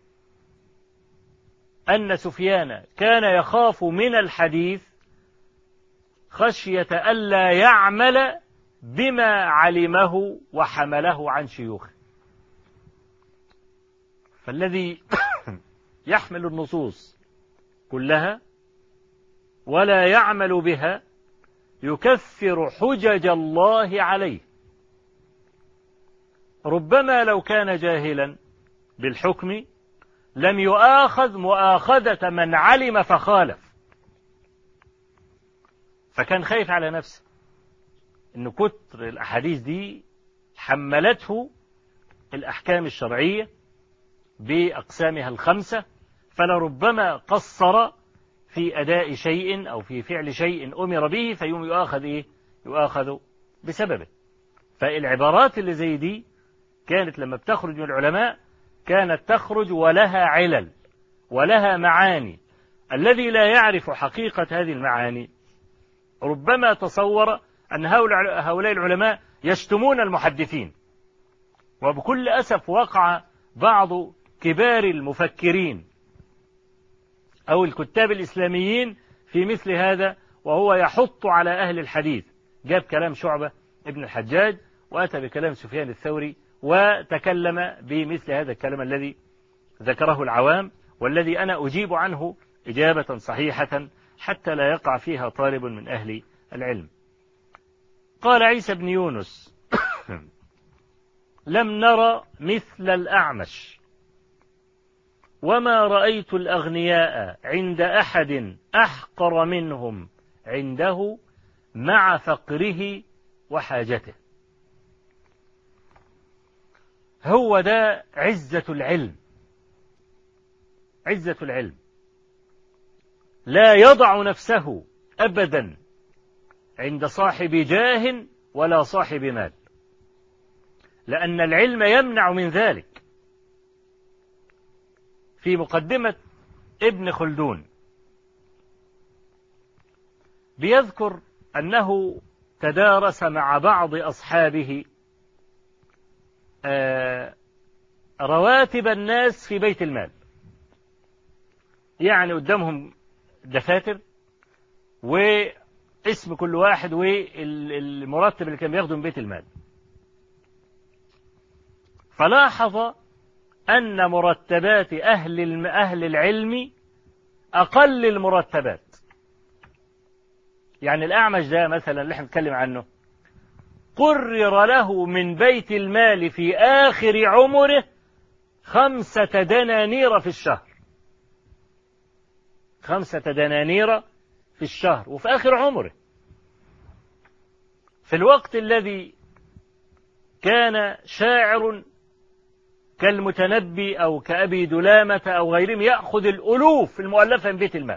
أن سفيان كان يخاف من الحديث خشية ألا يعمل بما علمه وحمله عن شيوخه. فالذي يحمل النصوص كلها ولا يعمل بها يكفر حجج الله عليه. ربما لو كان جاهلا بالحكم لم يؤاخذ مؤاخذة من علم فخالف، فكان خايف على نفسه إن كتر الأحاديث دي حملته الأحكام الشرعية بأقسامها الخمسة، فلربما قصر في أداء شيء أو في فعل شيء أمر به فيوم يؤاخذ بسببه. فالعبارات اللي زي دي كانت لما بتخرج من العلماء كانت تخرج ولها علل ولها معاني. الذي لا يعرف حقيقة هذه المعاني ربما تصور أن هؤلاء العلماء يشتمون المحدثين، وبكل أسف وقع بعض كبار المفكرين أو الكتاب الإسلاميين في مثل هذا، وهو يحط على أهل الحديث. جاب كلام شعبة ابن الحجاج وأتى بكلام سفيان الثوري وتكلم بمثل هذا الكلام الذي ذكره العوام، والذي أنا أجيب عنه إجابة صحيحة حتى لا يقع فيها طالب من أهل العلم. قال عيسى بن يونس: لم نرى مثل الأعمش، وما رأيت الأغنياء عند أحد أحقر منهم عنده مع فقره وحاجته. هو ده عزة العلم، عزة العلم. لا يضع نفسه أبدا عند صاحب جاه ولا صاحب مال، لأن العلم يمنع من ذلك. في مقدمة ابن خلدون بيذكر أنه تدارس مع بعض أصحابه رواتب الناس في بيت المال، يعني قدامهم دفاتر واسم كل واحد والمرتب اللي كان بياخده من بيت المال، فلاحظ أن مرتبات أهل العلم أقل المرتبات. يعني الأعمش ده مثلا اللي احنا نتكلم عنه قرر له من بيت المال في آخر عمره 5 دنانير في الشهر، 5 دنانير في الشهر وفي آخر عمره، في الوقت الذي كان شاعر كالمتنبي أو كأبي دلامة أو غيرهم يأخذ الألوف المؤلفة من بيت المال.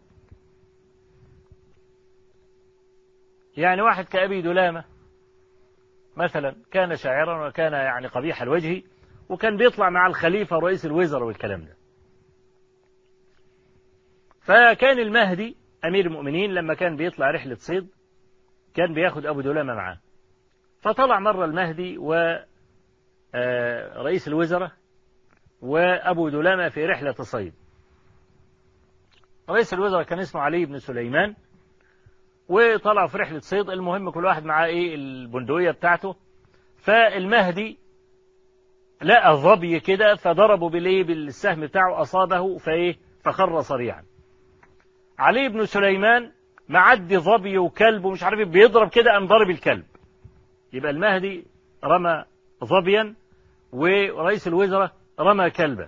يعني واحد كأبي دلامة مثلا كان شاعرا وكان يعني قبيح الوجه، وكان بيطلع مع الخليفة ورئيس الوزراء والكلام ده. فكان المهدي أمير المؤمنين لما كان بيطلع رحلة صيد كان بياخد أبو دلامة معاه. فطلع مرة المهدي ورئيس الوزراء وأبو دلامة في رحلة صيد. رئيس الوزراء كان اسمه علي بن سليمان، وطلعوا في رحلة صيد. المهم كل واحد معاه البندقية بتاعته. فالمهدي لقى ظبي كده فضربه بالسهم بتاعه أصابه فخر صريعا. علي بن سليمان معدي ظبي وكلب ومش عارف بيضرب كده، قام ضرب الكلب. يبقى المهدي رمى ظبيا ورئيس الوزراء رمى كلبا.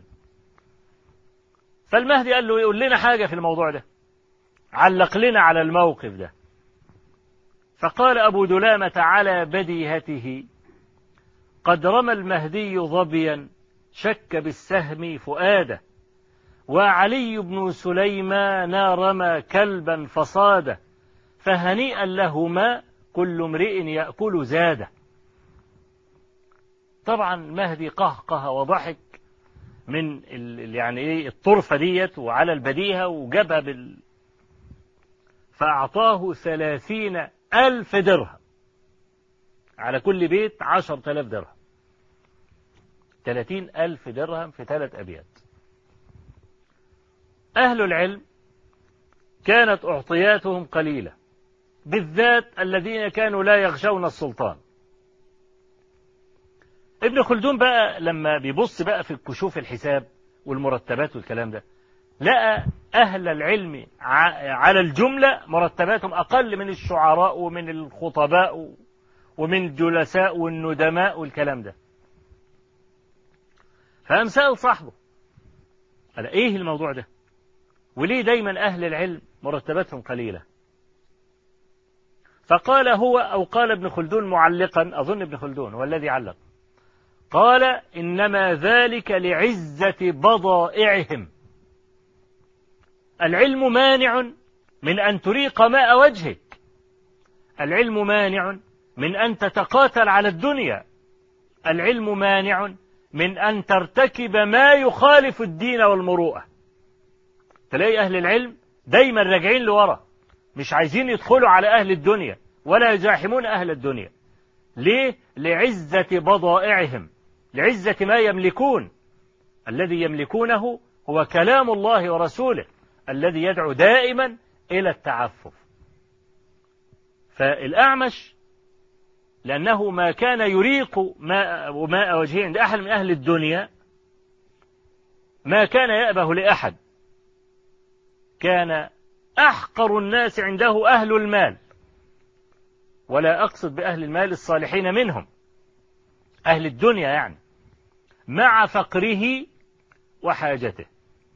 فالمهدي قال له يقول لنا حاجة في الموضوع ده، علق لنا على الموقف ده. فقال أبو دلامة على بديهته: قد رمى المهدي ظبيا شك بالسهم فؤاده، وعلي بن سليمان رمى كلبا فصاده، فهنيئا لهما كل امرئ يأكل زاده. طبعا المهدي قهقه وضحك من يعني الطرفة ديت وعلى البديهة وجابها فأعطاه 30,000 درهم، على كل بيت 10,000 درهم، 30,000 درهم في 3 أبيات. أهل العلم كانت أعطياتهم قليلة، بالذات الذين كانوا لا يخشون السلطان. ابن خلدون بقى لما بيبص بقى في الكشوف الحساب والمرتبات والكلام ده، لقى أهل العلم على الجملة مرتباتهم أقل من الشعراء ومن الخطباء ومن الجلساء والندماء والكلام ده. فقام سأل صاحبه قال إيه الموضوع ده؟ وليه دايما أهل العلم مرتباتهم قليلة؟ فقال هو، أو قال ابن خلدون معلقا، أظن ابن خلدون هو الذي علق، قال إنما ذلك لعزة بضائعهم. العلم مانع من أن تريق ماء وجهك، العلم مانع من أن تتقاتل على الدنيا، العلم مانع من أن ترتكب ما يخالف الدين والمروءة. تلاقي أهل العلم دايما راجعين لورا، مش عايزين يدخلوا على أهل الدنيا ولا يزاحمون أهل الدنيا. ليه؟ لعزة بضائعهم، لعزة ما يملكون. الذي يملكونه هو كلام الله ورسوله الذي يدعو دائما إلى التعفف. فالأعمش لأنه ما كان يريق ماء وجهه عند أحد من أهل الدنيا، ما كان يأبه لأحد، كان أحقر الناس عنده أهل المال، ولا أقصد بأهل المال الصالحين منهم، أهل الدنيا يعني، مع فقره وحاجته.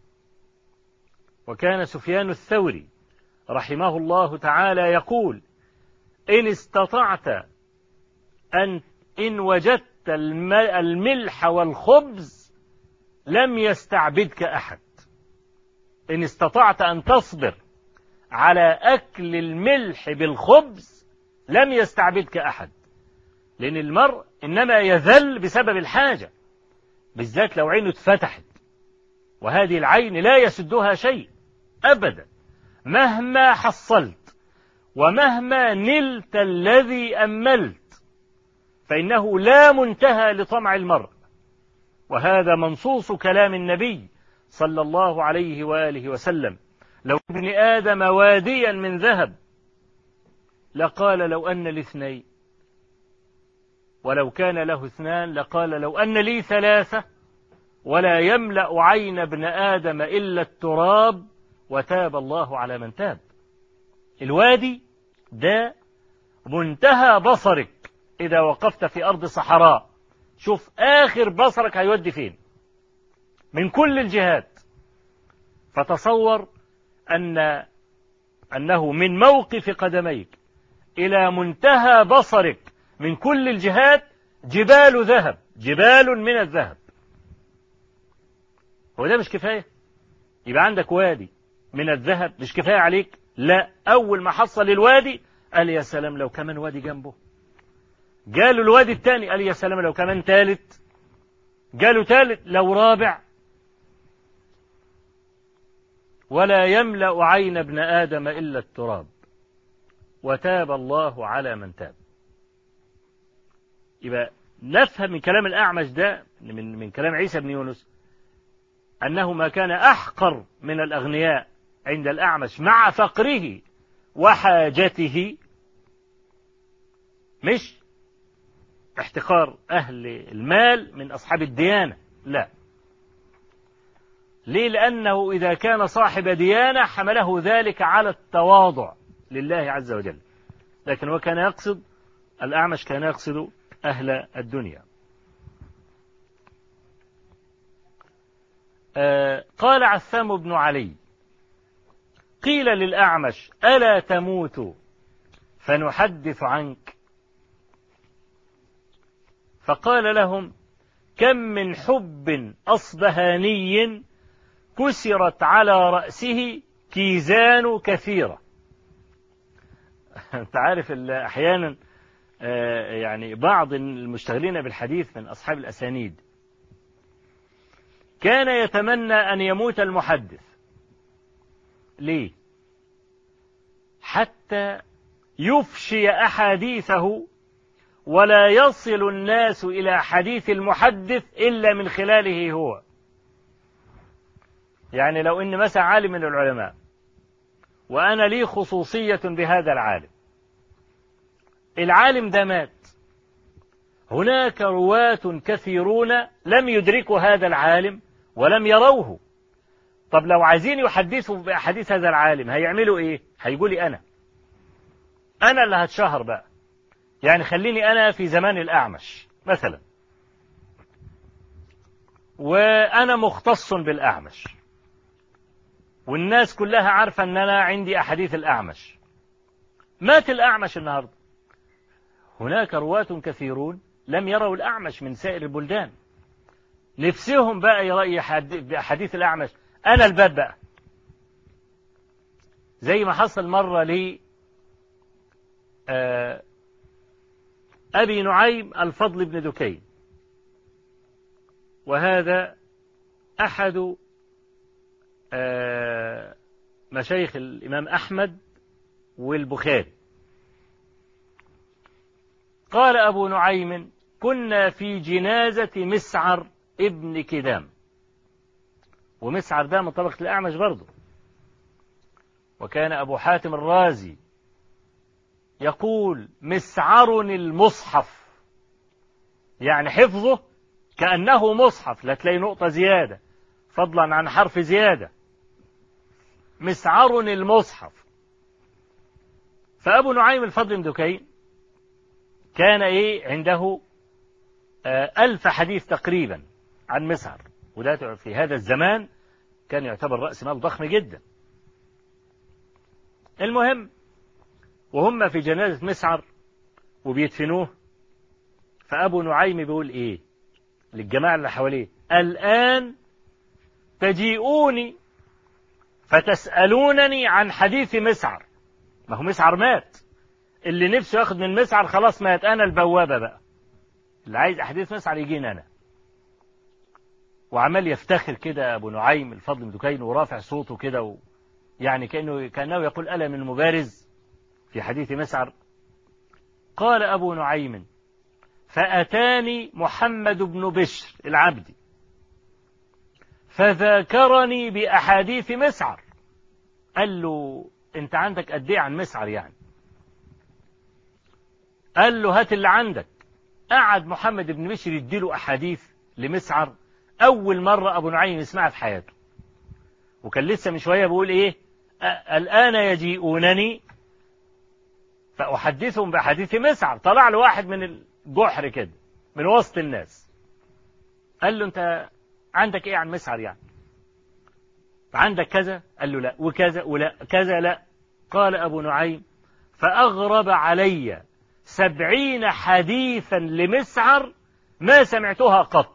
وكان سفيان الثوري رحمه الله تعالى يقول: إن استطعت إن وجدت الملح والخبز لم يستعبدك أحد. إن استطعت أن تصبر على أكل الملح بالخبز لم يستعبدك أحد، لأن المرء إنما يذل بسبب الحاجة، بالذات لو عينه اتفتحت، وهذه العين لا يسدها شيء أبدا، مهما حصلت ومهما نلت الذي أملت، فإنه لا منتهى لطمع المرء. وهذا منصوص كلام النبي صلى الله عليه وآله وسلم: لو ابن آدم واديا من ذهب لقال لو أن لي اثنين، ولو كان له اثنان لقال لو أن لي ثلاثة، ولا يملأ عين ابن آدم إلا التراب، وتاب الله على من تاب. الوادي ده منتهى بصرك إذا وقفت في أرض صحراء، شوف آخر بصرك هيودي فين من كل الجهات. فتصور أنه من موقف قدميك إلى منتهى بصرك من كل الجهات جبال ذهب، جبال من الذهب. هو ده مش كفاية؟ يبقى عندك وادي من الذهب مش كفاية عليك؟ لا، أول ما حصل الوادي قال يا سلام لو كمان وادي جنبه. قالوا الوادي الثاني قال يا سلام لو كمان ثالث. قالوا ثالث لو رابع. ولا يملأ عين ابن آدم إلا التراب، وتاب الله على من تاب. يبقى نفهم من كلام الأعمش ده، من كلام عيسى بن يونس، أنه ما كان أحقر من الأغنياء عند الأعمش مع فقره وحاجته، مش احتقار أهل المال من أصحاب الديانة، لا. ليه؟ لأنه إذا كان صاحب ديانة حمله ذلك على التواضع لله عز وجل، لكن هو كان يقصد، الأعمش كان يقصد أهل الدنيا. قال عثام بن علي: قيل للأعمش: ألا تموت فنحدث عنك؟ فقال لهم: كم من حب أصبهاني كسرت على رأسه كيزان كثيرة. أنت عارف أحيانا يعني بعض المشتغلين بالحديث من أصحاب الأسانيد كان يتمنى أن يموت المحدث. ليه؟ حتى يفشي أحاديثه ولا يصل الناس إلى حديث المحدث إلا من خلاله هو. يعني لو إن مثلا عالم من العلماء وأنا لي خصوصية بهذا العالم، العالم ده مات هناك رواة كثيرون لم يدركوا هذا العالم ولم يروه. طب لو عايزين يحدثوا بأحاديث هذا العالم هيعملوا إيه؟ هيقول لي أنا اللي هتشهر بقى. يعني خليني أنا في زمان الأعمش مثلا، وأنا مختص بالأعمش، والناس كلها عارفة أن أنا عندي أحاديث الأعمش. مات الأعمش النهاردة، هناك رواة كثيرون لم يروا الأعمش من سائر البلدان، نفسهم بقى يرأي بأحاديث الأعمش. أنا الباب بقى، زي ما حصل مرة لي أبي نعيم الفضل بن دكين، وهذا أحد مشايخ الإمام أحمد والبخاري. قال أبو نعيم: كنا في جنازة مسعر ابن كدام، ومسعر ده من طبقة الأعمش برضه. وكان أبو حاتم الرازي يقول: مسعر المصحف، يعني حفظه كأنه مصحف، لا تلاقي نقطة زيادة فضلا عن حرف زيادة. مسعر المصحف. فأبو نعيم الفضل بن دكين كان عنده 1000 حديث تقريبا عن مسعر، وده في هذا الزمان كان يعتبر رأس مال ضخم جدا. المهم، وهم في جنازة مسعر وبيدفنوه، فأبو نعيم بيقول للجماعة اللي حواليه: الآن تجيئوني فتسألونني عن حديث مسعر. ما هو مسعر مات، اللي نفسه ياخد من مسعر خلاص مات، أنا البوابة بقى، اللي عايز أحاديث مسعر يجيني أنا. وعمال يفتخر كده أبو نعيم الفضل بن دكين ورافع صوته كده، يعني كأنه يقول: ألا من مبارز في حديث مسعر. قال أبو نعيم: فأتاني محمد بن بشر العبدي فذاكرني بأحاديث مسعر. قال له: أنت عندك قد إيه عن مسعر يعني؟ قال له: هات اللي عندك. قعد محمد بن بشر يديله أحاديث لمسعر أول مرة أبو نعيم يسمعها في حياته. وكان لسه من شوية بيقول الآن يجيئونني فأحدثهم بأحاديث مسعر. طلع له واحد من الجحر كده من وسط الناس، قال له: أنت عندك إيه عن مسعر يعني؟ عندك كذا؟ قال له: لا. وكذا ولا كذا لا. قال أبو نعيم: فأغرب علي 70 حديثا لمسعر ما سمعتها قط.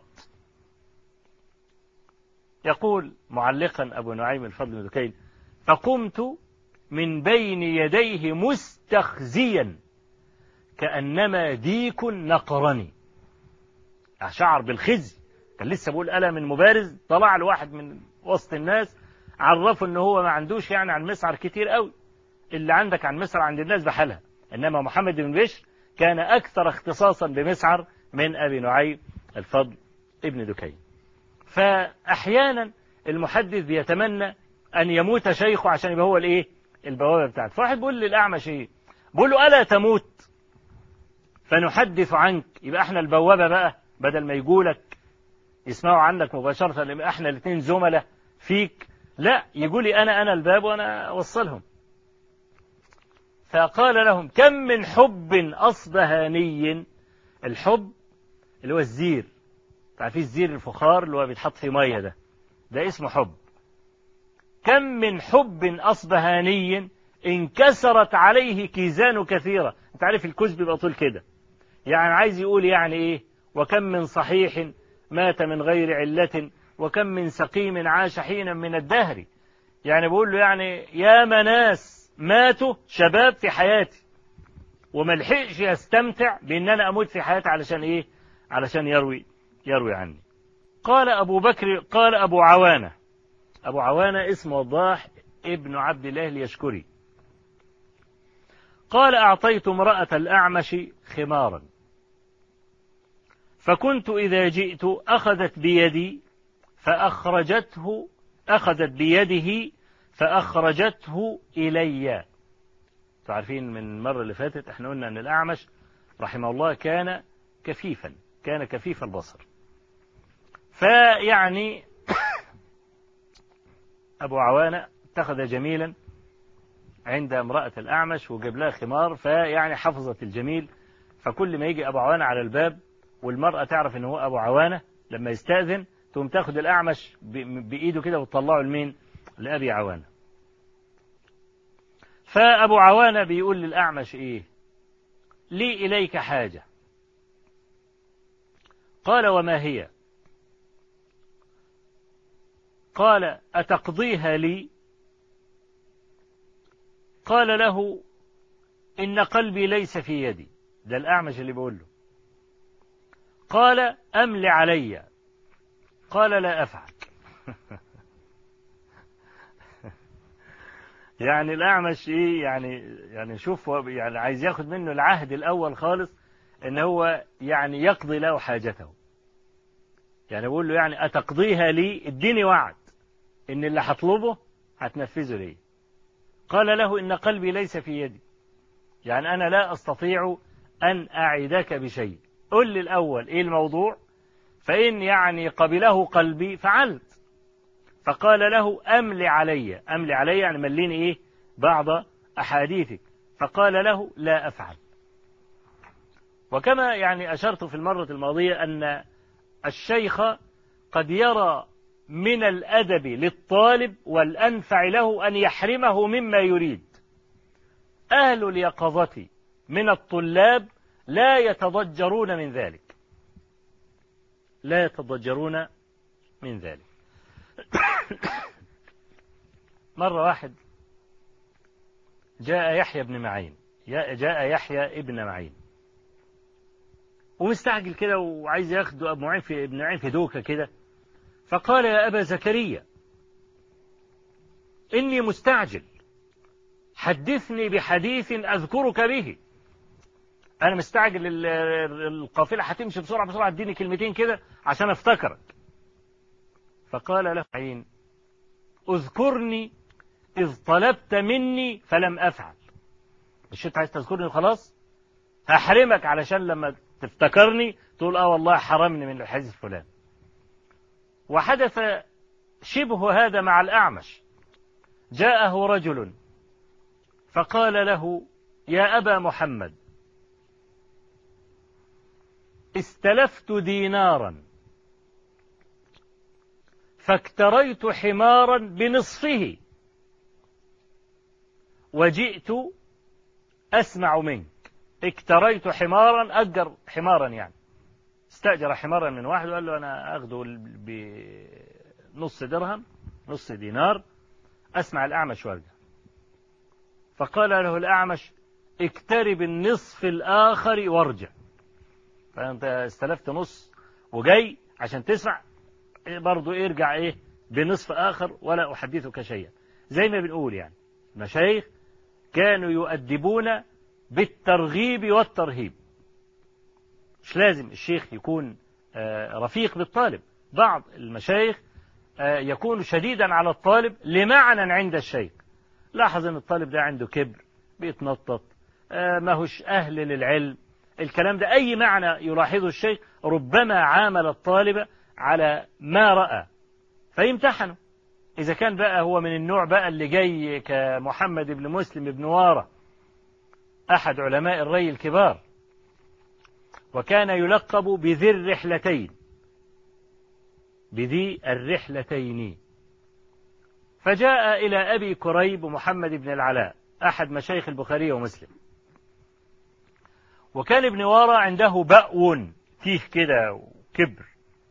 يقول معلقا أبو نعيم الفضل بن دكين: فقمت من بين يديه مستخزيا كأنما ديك نقرني. شعر بالخزي، كان لسه بقول ألا من مبارز. طلع له واحد من وسط الناس عرفه إن هو ما عندوش يعني عن مسعر كتير قوي، اللي عندك عن مسعر عند الناس بحالها. إنما محمد بن بشر كان أكثر اختصاصا بمسعر من أبي نعيم الفضل ابن دكين. فأحيانا المحدث بيتمنى أن يموت شيخه عشان يبقى هو البوابة بتاعته. فواحد بيقول للأعمش بيقول له: ألا تموت فنحدث عنك، يبقى احنا البوابة بقى، بدل ما يقولك يسمعوا عنك مباشرة لما احنا الاثنين زملاء فيك، لا، يقولي أنا الباب وأنا أوصلهم. فقال لهم: كم من حب أصبهاني. الحب اللي هو الزير، تعرفين الزير الفخار اللي هو بيتحط في مية، ده اسمه حب. كم من حب أصبهاني انكسرت عليه كيزان كثيرة. انت عارف الكوز بيبقى طول كده، يعني عايز يقول وكم من صحيح مات من غير علة، وكم من سقيم عاش حينا من الدهر. يعني بقول له يا مناس ماتوا شباب في حياتي وما لحقش يستمتع بان انا اموت في حياتي علشان يروي عني. قال ابو عوانة اسمه وضاح ابن عبد الله اليشكري، قال: اعطيت امرأة الأعمش خمارا، فكنت إذا جئت أخذت بيده فأخرجته إلي. تعرفين من المرة اللي فاتت احنا قلنا أن الأعمش رحمه الله كان كفيفا، كان كفيف البصر. فيعني أبو عوانة اتخذ جميلا عند امرأة الأعمش وجاب لها خمار، فيعني حفظت الجميل. فكل ما يجي أبو عوانة على الباب والمرأة تعرف إن هو أبو عوانة، لما يستأذن تقوم تاخد الأعمش بإيده كده وتطلعه لمين؟ لأبي عوانة. فأبو عوانة بيقول للأعمش إيه؟ لي إليك حاجة. قال وما هي؟ قال أتقضيها لي؟ قال له إن قلبي ليس في يدي. ده الأعمش اللي بيقول له. قال أمل علي. قال لا أفعل. يعني الأعمش إيه يعني شوف، يعني عايز ياخد منه العهد الأول خالص إن هو يعني يقضي له حاجته. يعني بقول له يعني أتقضيها لي، اديني وعد إن اللي هطلبه هتنفذه لي. قال له إن قلبي ليس في يدي، يعني أنا لا أستطيع أن أعدك بشيء، قل لي الأول إيه الموضوع، فإن يعني قبله قلبي فعلت. فقال له أملي علي. أملي علي يعني مليني إيه بعض أحاديثك. فقال له لا أفعل. وكما يعني أشرت في المرة الماضية أن الشيخ قد يرى من الأدب للطالب والأنفع له أن يحرمه مما يريد. أهل اليقظة من الطلاب لا يتضجرون من ذلك، لا يتضجرون من ذلك. مرة واحد جاء يحيى بن معين، جاء يحيى ابن معين ومستعجل كده وعايز ياخده ابن معين في دوكة كده. فقال يا أبا زكريا إني مستعجل، حدثني بحديث أذكرك به. أنا مستعجل، القافلة هتمشي بسرعة بسرعة، اديني كلمتين كده عشان افتكرك. فقال له عين اذكرني إذ طلبت مني فلم أفعل. مش أنت عايز تذكرني خلاص، هحرمك علشان لما تفتكرني تقول والله حرمني من الحديث الفلاني. وحدث شبه هذا مع الأعمش. جاءه رجل فقال له يا أبا محمد استلفت دينارا فاكتريت حمارا بنصفه وجئت أسمع منك. اكتريت حمارا، أجر حمارا، يعني استأجر حمارا من واحد وقال له أنا أخذه بنص درهم، نص دينار، أسمع الأعمش وارجع. فقال له الأعمش اقترب النصف الآخر وارجع. فأنت استلفت نص وجاي عشان تسمع، برضو ارجع إيه بنصف آخر ولا أحدثك شيئا. زي ما بنقول يعني المشايخ كانوا يؤدبون بالترغيب والترهيب. مش لازم الشيخ يكون رفيق بالطالب. بعض المشايخ يكون شديدا على الطالب لمعنى عند الشيخ. لاحظ ان الطالب ده عنده كبر، بيتنطط، ما هوش أهل للعلم، الكلام ده أي معنى يلاحظه الشيخ ربما عامل الطالب على ما رأى فيمتحنه. إذا كان بقى هو من النوع بقى اللي جاي كمحمد بن مسلم بن وارة أحد علماء الري الكبار، وكان يلقب بذي الرحلتين، بذي الرحلتين. فجاء إلى أبي كريب محمد بن العلاء أحد مشايخ البخاري ومسلم، وكان ابن وارة عنده بأو تيه كده وكبر.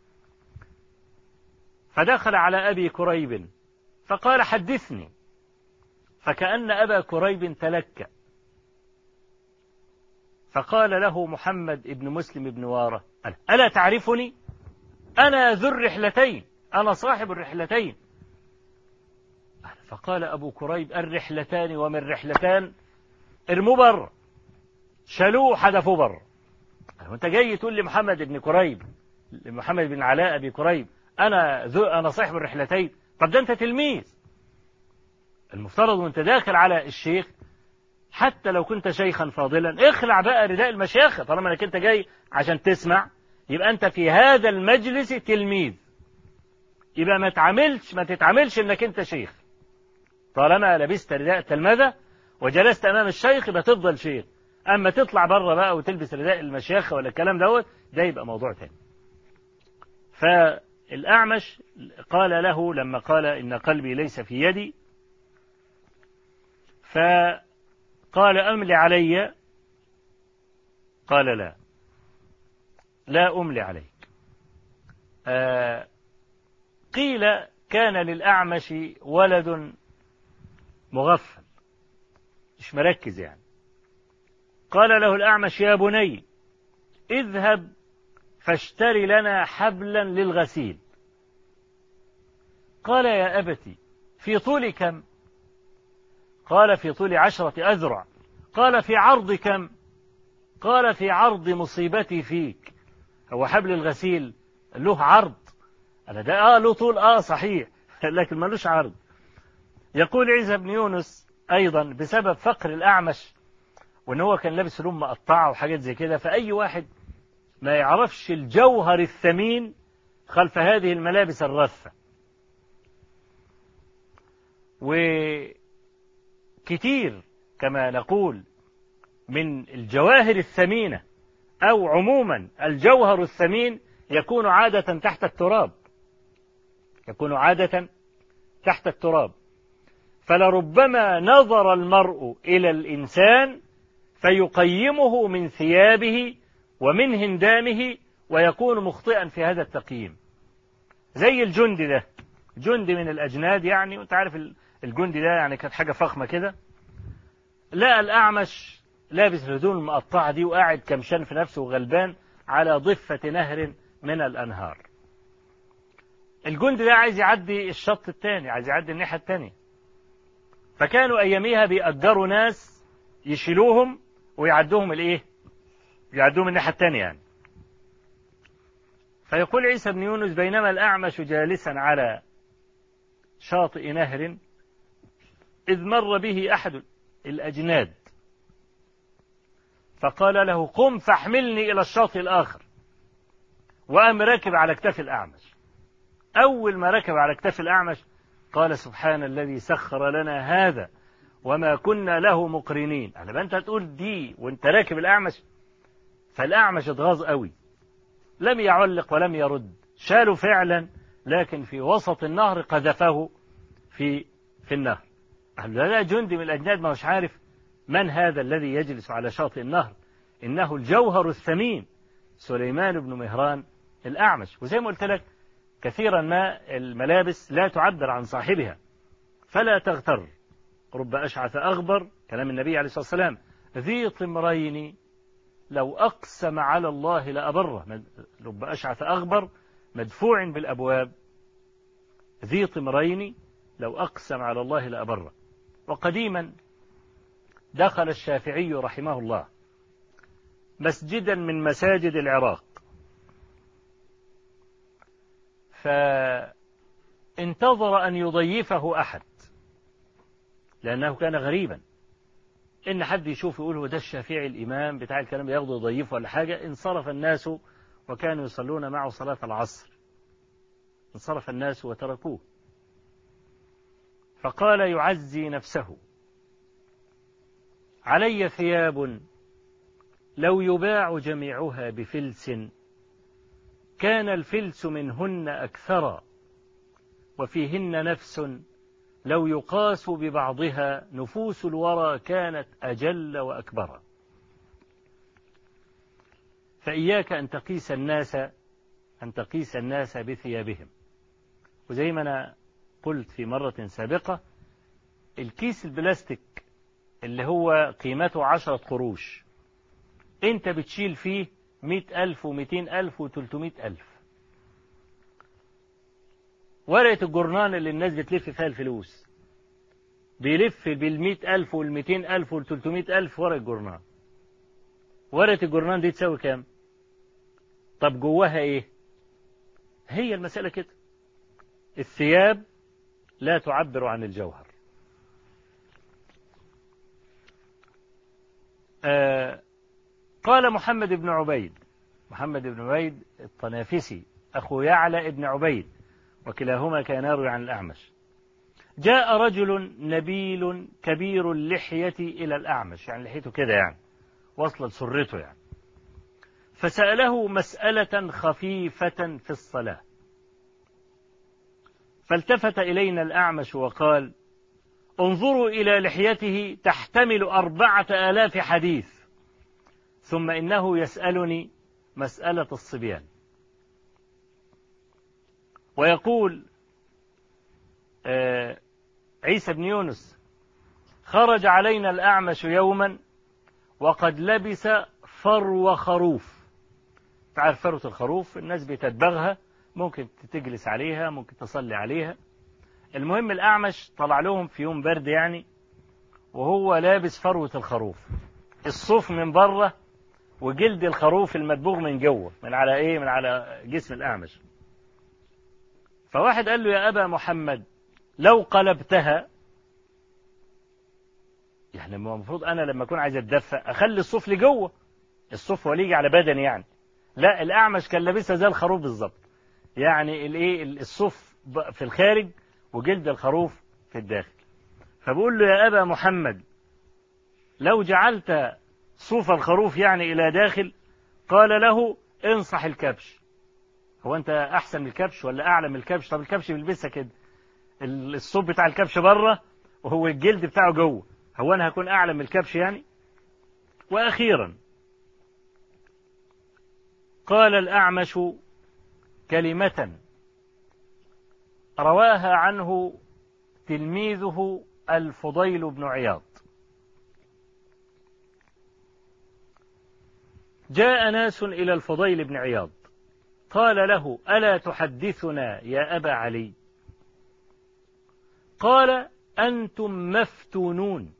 فدخل على أبي كريب فقال حدثني، فكأن أبا كريب تلكأ. فقال له محمد بن مسلم بن وارة ألا تعرفني؟ أنا ذو الرحلتين، أنا صاحب الرحلتين. فقال أبو كريب الرحلتان ومن رحلتان، ارموا بر، شالوه حدفوا بر. وانت جاي تقول لي محمد بن كريب، محمد بن علاء أبي كريب أنا صاحب الرحلتين؟ طب ده أنت تلميذ، المفترض وانت داخل على الشيخ حتى لو كنت شيخا فاضلا اخلع بقى رداء المشيخة، طالما انك انت جاي عشان تسمع يبقى انت في هذا المجلس تلميذ، يبقى ما تتعاملش انك انت شيخ. طالما لبست رداء التلمذة وجلست امام الشيخ يبقى تفضل شيخ. اما تطلع بره بقى وتلبس رداء المشيخة ولا الكلام دوت، ده يبقى موضوع تاني. فالأعمش قال له لما قال إن قلبي ليس في يدي، فقال أملي علي؟ قال لا أملي عليك. قيل كان للأعمش ولد مغفل مش مركز يعني. قال له الأعمش يا بني اذهب فاشتري لنا حبلا للغسيل. قال يا أبتي في طول كم؟ قال في طول 10 أذرع. قال في عرض كم؟ قال في عرض مصيبتي فيك. هو حبل الغسيل له عرض؟ أنا ده له طول صحيح لكن ملوش عرض. يقول عيسى بن يونس أيضا بسبب فقر الأعمش وأن هو كان لابس هدوم مقطعة وحاجات زي كده، فأي واحد ما يعرفش الجوهر الثمين خلف هذه الملابس الرثة. وكتير كما نقول من الجواهر الثمينة أو عموما الجوهر الثمين يكون عادة تحت التراب، يكون عادة تحت التراب. فلربما نظر المرء إلى الإنسان فيقيمه من ثيابه ومن هندامه ويكون مخطئا في هذا التقييم. زي الجندي ده، جندي من الأجناد يعني، وانت عارف الجندي ده يعني كانت حاجة فخمة كده. لقى الأعمش لابس الهدوم المقطعة دي وقاعد كمشان في نفسه وغلبان على ضفة نهر من الأنهار. الجندي ده عايز يعدي الشط الثاني، عايز يعدي الناحية الثانية. فكانوا أياميها بيأجروا ناس يشيلوهم ويعدوهم يعدوهم الناحية الثانية يعني. فيقول عيسى بن يونس بينما الأعمش جالسا على شاطئ نهر إذ مر به أحد الأجناد فقال له قم فاحملني إلى الشاطئ الآخر. وقام راكب على كتاف الأعمش. أول ما ركب على كتاف الأعمش قال سبحان الذي سخر لنا هذا وما كنا له مقرنين. أنا أنت هتقول دي وانت راكب الأعمش؟ فالأعمش اتغاظ قوي، لم يعلق ولم يرد، شاله فعلا لكن في وسط النهر قذفه في النهر. لا جندي من الأجناد ما هوش عارف من هذا الذي يجلس على شاطئ النهر، إنه الجوهر الثمين سليمان بن مهران الأعمش. وزي ما قلت لك كثيرا ما الملابس لا تعبر عن صاحبها، فلا تغتر. رب أشعث أغبر، كلام النبي عليه الصلاة والسلام، ذي طمرين لو أقسم على الله لأبره. رب أشعث أغبر مدفوع بالأبواب، ذي طمرين لو أقسم على الله لأبره. وقديما دخل الشافعي رحمه الله مسجدا من مساجد العراق، فانتظر أن يضيفه أحد لأنه كان غريبا إن حد يشوف يقول هو ده الشافعي الإمام بتاع الكلام ياخده يضيفه ولا حاجة. انصرف الناس وكانوا يصلون معه صلاة العصر، انصرف الناس وتركوه. فقال يعزي نفسه علي ثياب لو يباع جميعها بفلس كان الفلس منهن أكثر وفيهن نفس لو يقاس ببعضها نفوس الورى كانت أجل وأكبر. فإياك أن تقيس الناس بثيابهم. وزي ما أنا قلت في مرة سابقة، الكيس البلاستيك اللي هو قيمته 10 قروش انت بتشيل فيه 100,000 و200,000 و300,000. ورقة الجرنان اللي الناس بتلف فيها الفلوس بيلف بال100,000 وال200,000 وال300,000 ورقة جرنان. ورقة الجرنان دي تساوي كام؟ طب جواها ايه؟ هي المسألة كده. الثياب لا تعبر عن الجوهر. قال محمد بن عبيد، محمد بن عبيد الطنافسي أخو يعلى بن عبيد، وكلاهما كان يروي عن الأعمش: جاء رجل نبيل كبير اللحية إلى الأعمش، يعني لحيته كده يعني وصلت سرته يعني، فسأله مسألة خفيفة في الصلاة، فالتفت إلينا الأعمش وقال: انظروا إلى لحيته تحتمل 4000 حديث، ثم إنه يسألني مسألة الصبيان. ويقول عيسى بن يونس: خرج علينا الأعمش يوما وقد لبس فرو خروف. تعرف فروة الخروف الناس بتدبغها، ممكن تجلس عليها، ممكن تصلي عليها. المهم الأعمش طلع لهم في يوم برد يعني، وهو لابس فروة الخروف، الصوف من بره وجلد الخروف المدبوغ من جوه، من على ايه، من على جسم الأعمش. فواحد قال له: يا أبا محمد لو قلبتها، يعني المفروض أنا لما أكون عايز أتدفى أخلي الصوف لجوه، الصوف هو يجي على بدني يعني. لا، الأعمش كان لابسها زي الخروف بالظبط، يعني الايه، الصوف في الخارج وجلد الخروف في الداخل. فبقول له: يا أبا محمد لو جعلت صوف الخروف يعني إلى داخل، قال له: انصح الكبش. هو أنت أحسن من الكبش ولا أعلى من الكبش؟ طب الكبش بيلبسها كده، الصوف بتاع الكبش بره وهو الجلد بتاعه جوه، هو أنا هكون أعلى من الكبش يعني؟ وأخيرا قال الأعمش كلمة رواها عنه تلميذه الفضيل بن عياض: جاء ناس إلى الفضيل بن عياض قال له: ألا تحدثنا يا أبا علي؟ قال: أنتم مفتونون.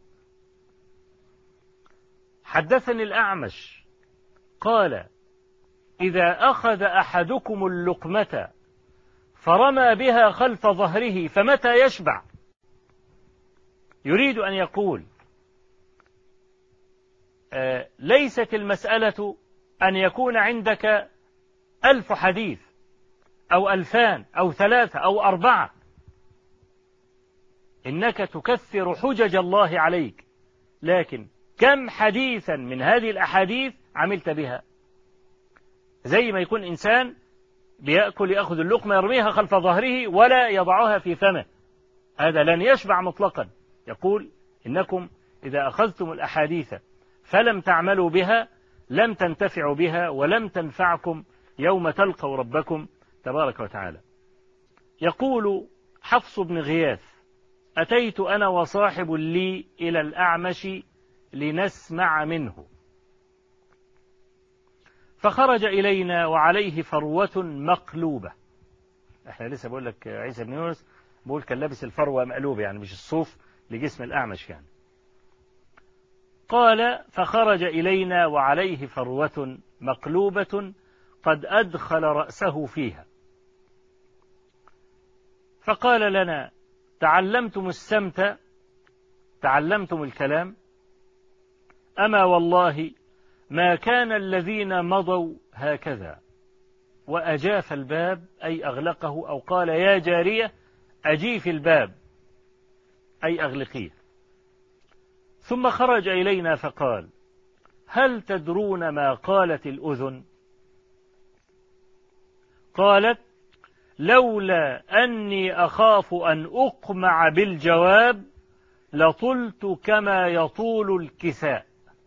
حدثني الأعمش قال: إذا أخذ أحدكم اللقمة فرمى بها خلف ظهره فمتى يشبع؟ يريد أن يقول ليست المسألة أن يكون عندك 1000 حديث أو 2000 أو 3 أو 4، إنك تكثر حجج الله عليك، لكن كم حديثا من هذه الأحاديث عملت بها؟ زي ما يكون إنسان بيأكل، يأخذ اللقمة يرميها خلف ظهره ولا يضعها في فمه، هذا لن يشبع مطلقا. يقول: إنكم إذا أخذتم الأحاديث فلم تعملوا بها لم تنتفعوا بها ولم تنفعكم يوم تلقوا ربكم تبارك وتعالى. يقول حفص بن غياث: أتيت أنا وصاحب لي إلى الأعمش لنسمع منه، فخرج إلينا وعليه فروة مقلوبة. احنا لسه بقول لك عيسى بن يونس بقول كان لابس الفروة مقلوبة، يعني مش الصوف لجسم الأعمش يعني. قال: فخرج إلينا وعليه فروة مقلوبة قد أدخل رأسه فيها، فقال لنا: تعلمتم السمت، تعلمتم الكلام؟ أما والله ما كان الذين مضوا هكذا. وأجاف الباب أي أغلقه، أو قال: يا جارية أجيف الباب أي أغلقيه. ثم خرج إلينا فقال: هل تدرون ما قالت الأذن؟ قالت: لولا أني أخاف أن أقمع بالجواب لطلت كما يطول الكساء.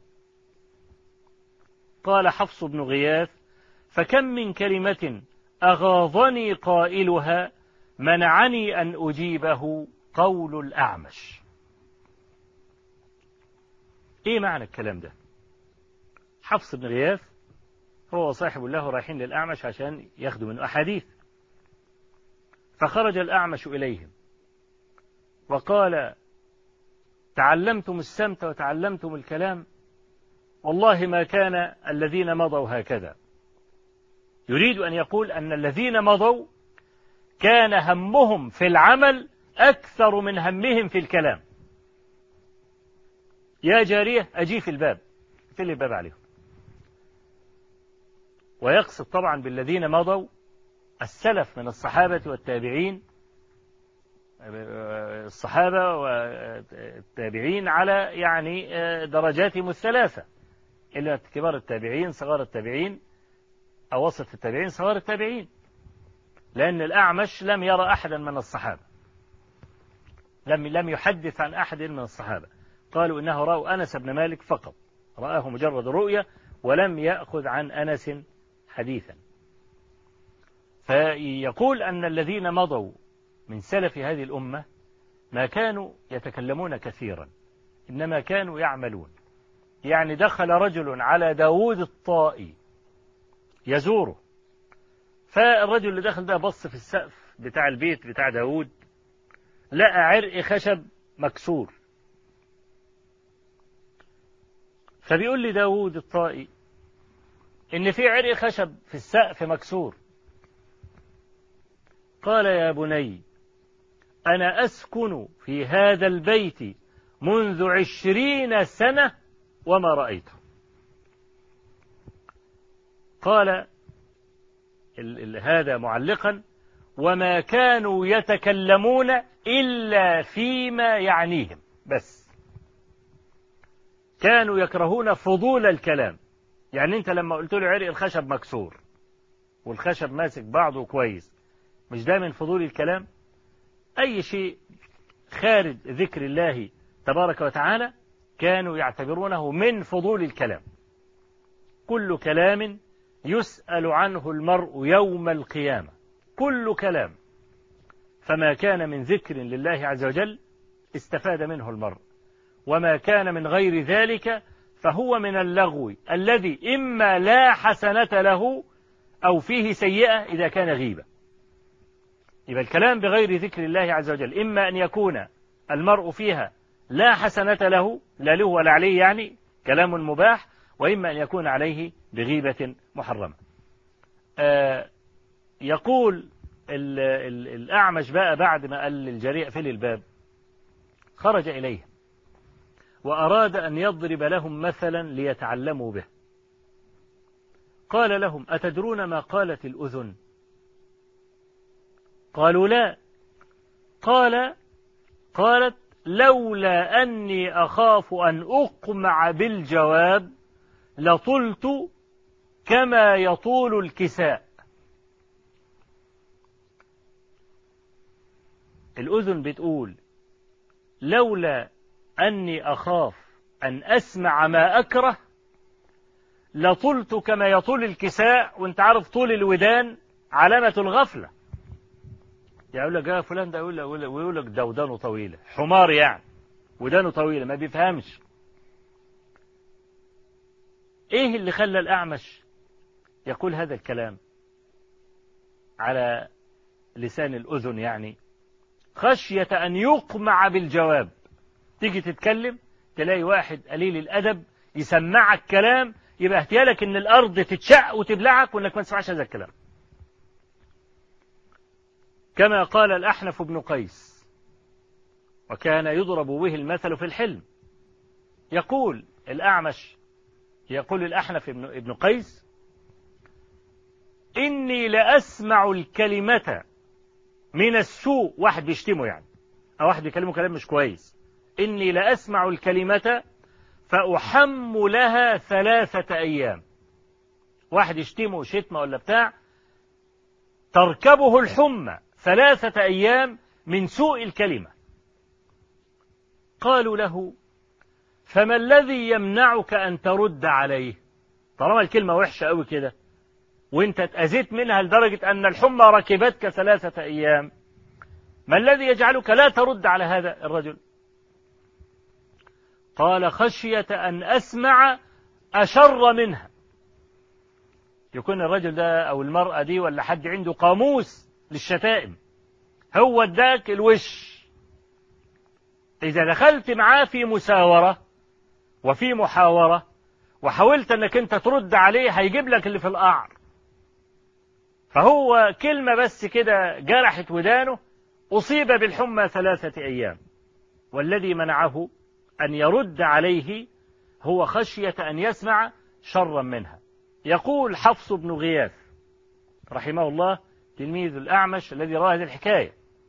قال حفص بن غياث: فكم من كلمة أغاظني قائلها منعني أن أجيبه قول الأعمش. إيه معنى الكلام ده؟ حفص بن غياث هو صاحب له رايحين للأعمش عشان ياخدوا منه أحاديث، فخرج الأعمش إليهم وقال: تعلمتم السمت وتعلمتم الكلام؟ والله ما كان الذين مضوا هكذا. يريد أن يقول أن الذين مضوا كان همهم في العمل أكثر من همهم في الكلام. يا جارية أجيف الباب، اقفل الباب عليهم. ويقصد طبعا بالذين مضوا السلف من الصحابة والتابعين، الصحابة والتابعين على يعني درجاتهم الثلاثة، إلا كبار التابعين، صغار التابعين، أوسط التابعين، صغار التابعين. لأن الأعمش لم يرى أحدا من الصحابة، لم يحدث عن أحد من الصحابة. قالوا إنه رأوا أنس بن مالك فقط، رآه مجرد رؤية ولم يأخذ عن أنس حديثا. فيقول أن الذين مضوا من سلف هذه الأمة ما كانوا يتكلمون كثيرا، إنما كانوا يعملون. يعني دخل رجل على داود الطائي يزوره، فالرجل اللي دخل ده بص في السقف بتاع البيت بتاع داود، لقى عرق خشب مكسور. فبيقول لي داود الطائي إن في عرق خشب في السقف مكسور. قال يا بني أنا أسكن في هذا البيت منذ 20 سنة وما رأيته. قال هذا معلقا: وما كانوا يتكلمون إلا فيما يعنيهم، بس كانوا يكرهون فضول الكلام. يعني أنت لما قلت له عرق الخشب مكسور والخشب ماسك بعضه كويس، مش ده من فضول الكلام؟ أي شيء خارج ذكر الله تبارك وتعالى كانوا يعتبرونه من فضول الكلام. كل كلام يسأل عنه المرء يوم القيامة، كل كلام. فما كان من ذكر لله عز وجل استفاد منه المرء، وما كان من غير ذلك فهو من اللغو الذي إما لا حسنة له أو فيه سيئة إذا كان غيبة. يبقى الكلام بغير ذكر الله عز وجل إما أن يكون المرء فيها لا حسنة له، لا له ولا عليه، يعني كلام مباح، وإما أن يكون عليه بغيبة محرمة. يقول الأعمش بقى بعد ما قال للجريء في الباب، خرج إليه وأراد أن يضرب لهم مثلا ليتعلموا به. قال لهم: أتدرون ما قالت الأذن؟ قالوا: لا. قالت: لولا أني أخاف أن أقمع بالجواب لطلت كما يطول الكساء. الأذن بتقول: لولا أني أخاف أن أسمع ما أكره لطلت كما يطول الكساء. وانت عارف طول الودان علامة الغفلة. يقول لك يا فلان ده، يقول لك ده ودانه طويلة، حمار يعني، ودانه طويلة، ما بيفهمش. ايه اللي خلى الأعمش يقول هذا الكلام على لسان الأذن؟ يعني خشية أن يقمع بالجواب. تيجي تتكلم تلاقي واحد قليل الأدب يسمعك كلام يبقى احتيالك ان الأرض تتشق وتبلعك وانك ما تسمعش هذا الكلام. كما قال الأحنف بن قيس، وكان يضرب به المثل في الحلم. يقول الأعمش، يقول الأحنف بن قيس: إني لأسمع الكلمة من السوء. واحد بيشتمه يعني، أو واحد بيكلمه كلام مش كويس. إني لأسمع الكلمة فأحم لها 3 أيام. واحد يشتمه شتمة ولا بتاع، تركبه الحمى 3 أيام من سوء الكلمة. قالوا له: فما الذي يمنعك أن ترد عليه؟ طالما الكلمة وحشة قوي كده وانت اتأذيت منها لدرجة أن الحمى ركبتك 3 أيام، ما الذي يجعلك لا ترد على هذا الرجل؟ قال: خشية أن أسمع أشر منها. يكون الرجل ده أو المرأة دي ولا حد عنده قاموس للشتائم، هو اداك الوش. إذا دخلت معاه في مساورة وفي محاورة وحاولت أنك أنت ترد عليه هيجيب لك اللي في القعر. فهو كلمة بس كده جرحت ودانه، أصيب بالحمى 3 أيام. والذي منعه أن يرد عليه هو خشية أن يسمع شرا منها. يقول حفص بن غياث رحمه الله تلميذ الأعمش الذي روى هذه الحكاية،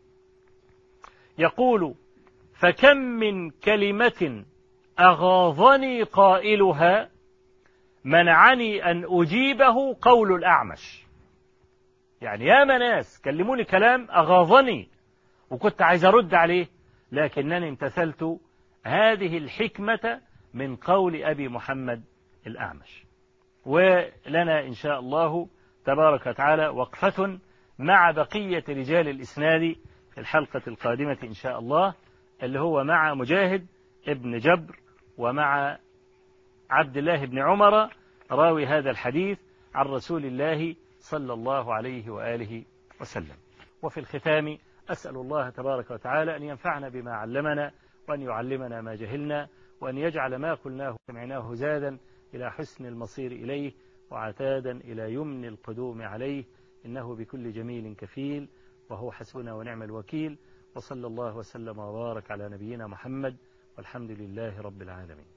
يقول: فكم من كلمة أغاظني قائلها منعني أن أجيبه قول الأعمش. يعني يا ناس كلموني كلام أغاظني وكنت عايز أرد عليه، لكنني امتثلت هذه الحكمة من قول أبي محمد الأعمش. ولنا إن شاء الله تبارك وتعالى وقفة مع بقية رجال الإسناد في الحلقة القادمة إن شاء الله، اللي هو مع مجاهد ابن جبر ومع عبد الله بن عمر راوي هذا الحديث عن رسول الله صلى الله عليه وآله وسلم. وفي الختام أسأل الله تبارك وتعالى أن ينفعنا بما علمنا، وأن يعلمنا ما جهلنا، وأن يجعل ما قلناه سمعناه زادا إلى حسن المصير إليه، وعتادا إلى يمن القدوم عليه، إنه بكل جميل كفيل، وهو حسبنا ونعم الوكيل. وصلى الله وسلم وبارك على نبينا محمد، والحمد لله رب العالمين.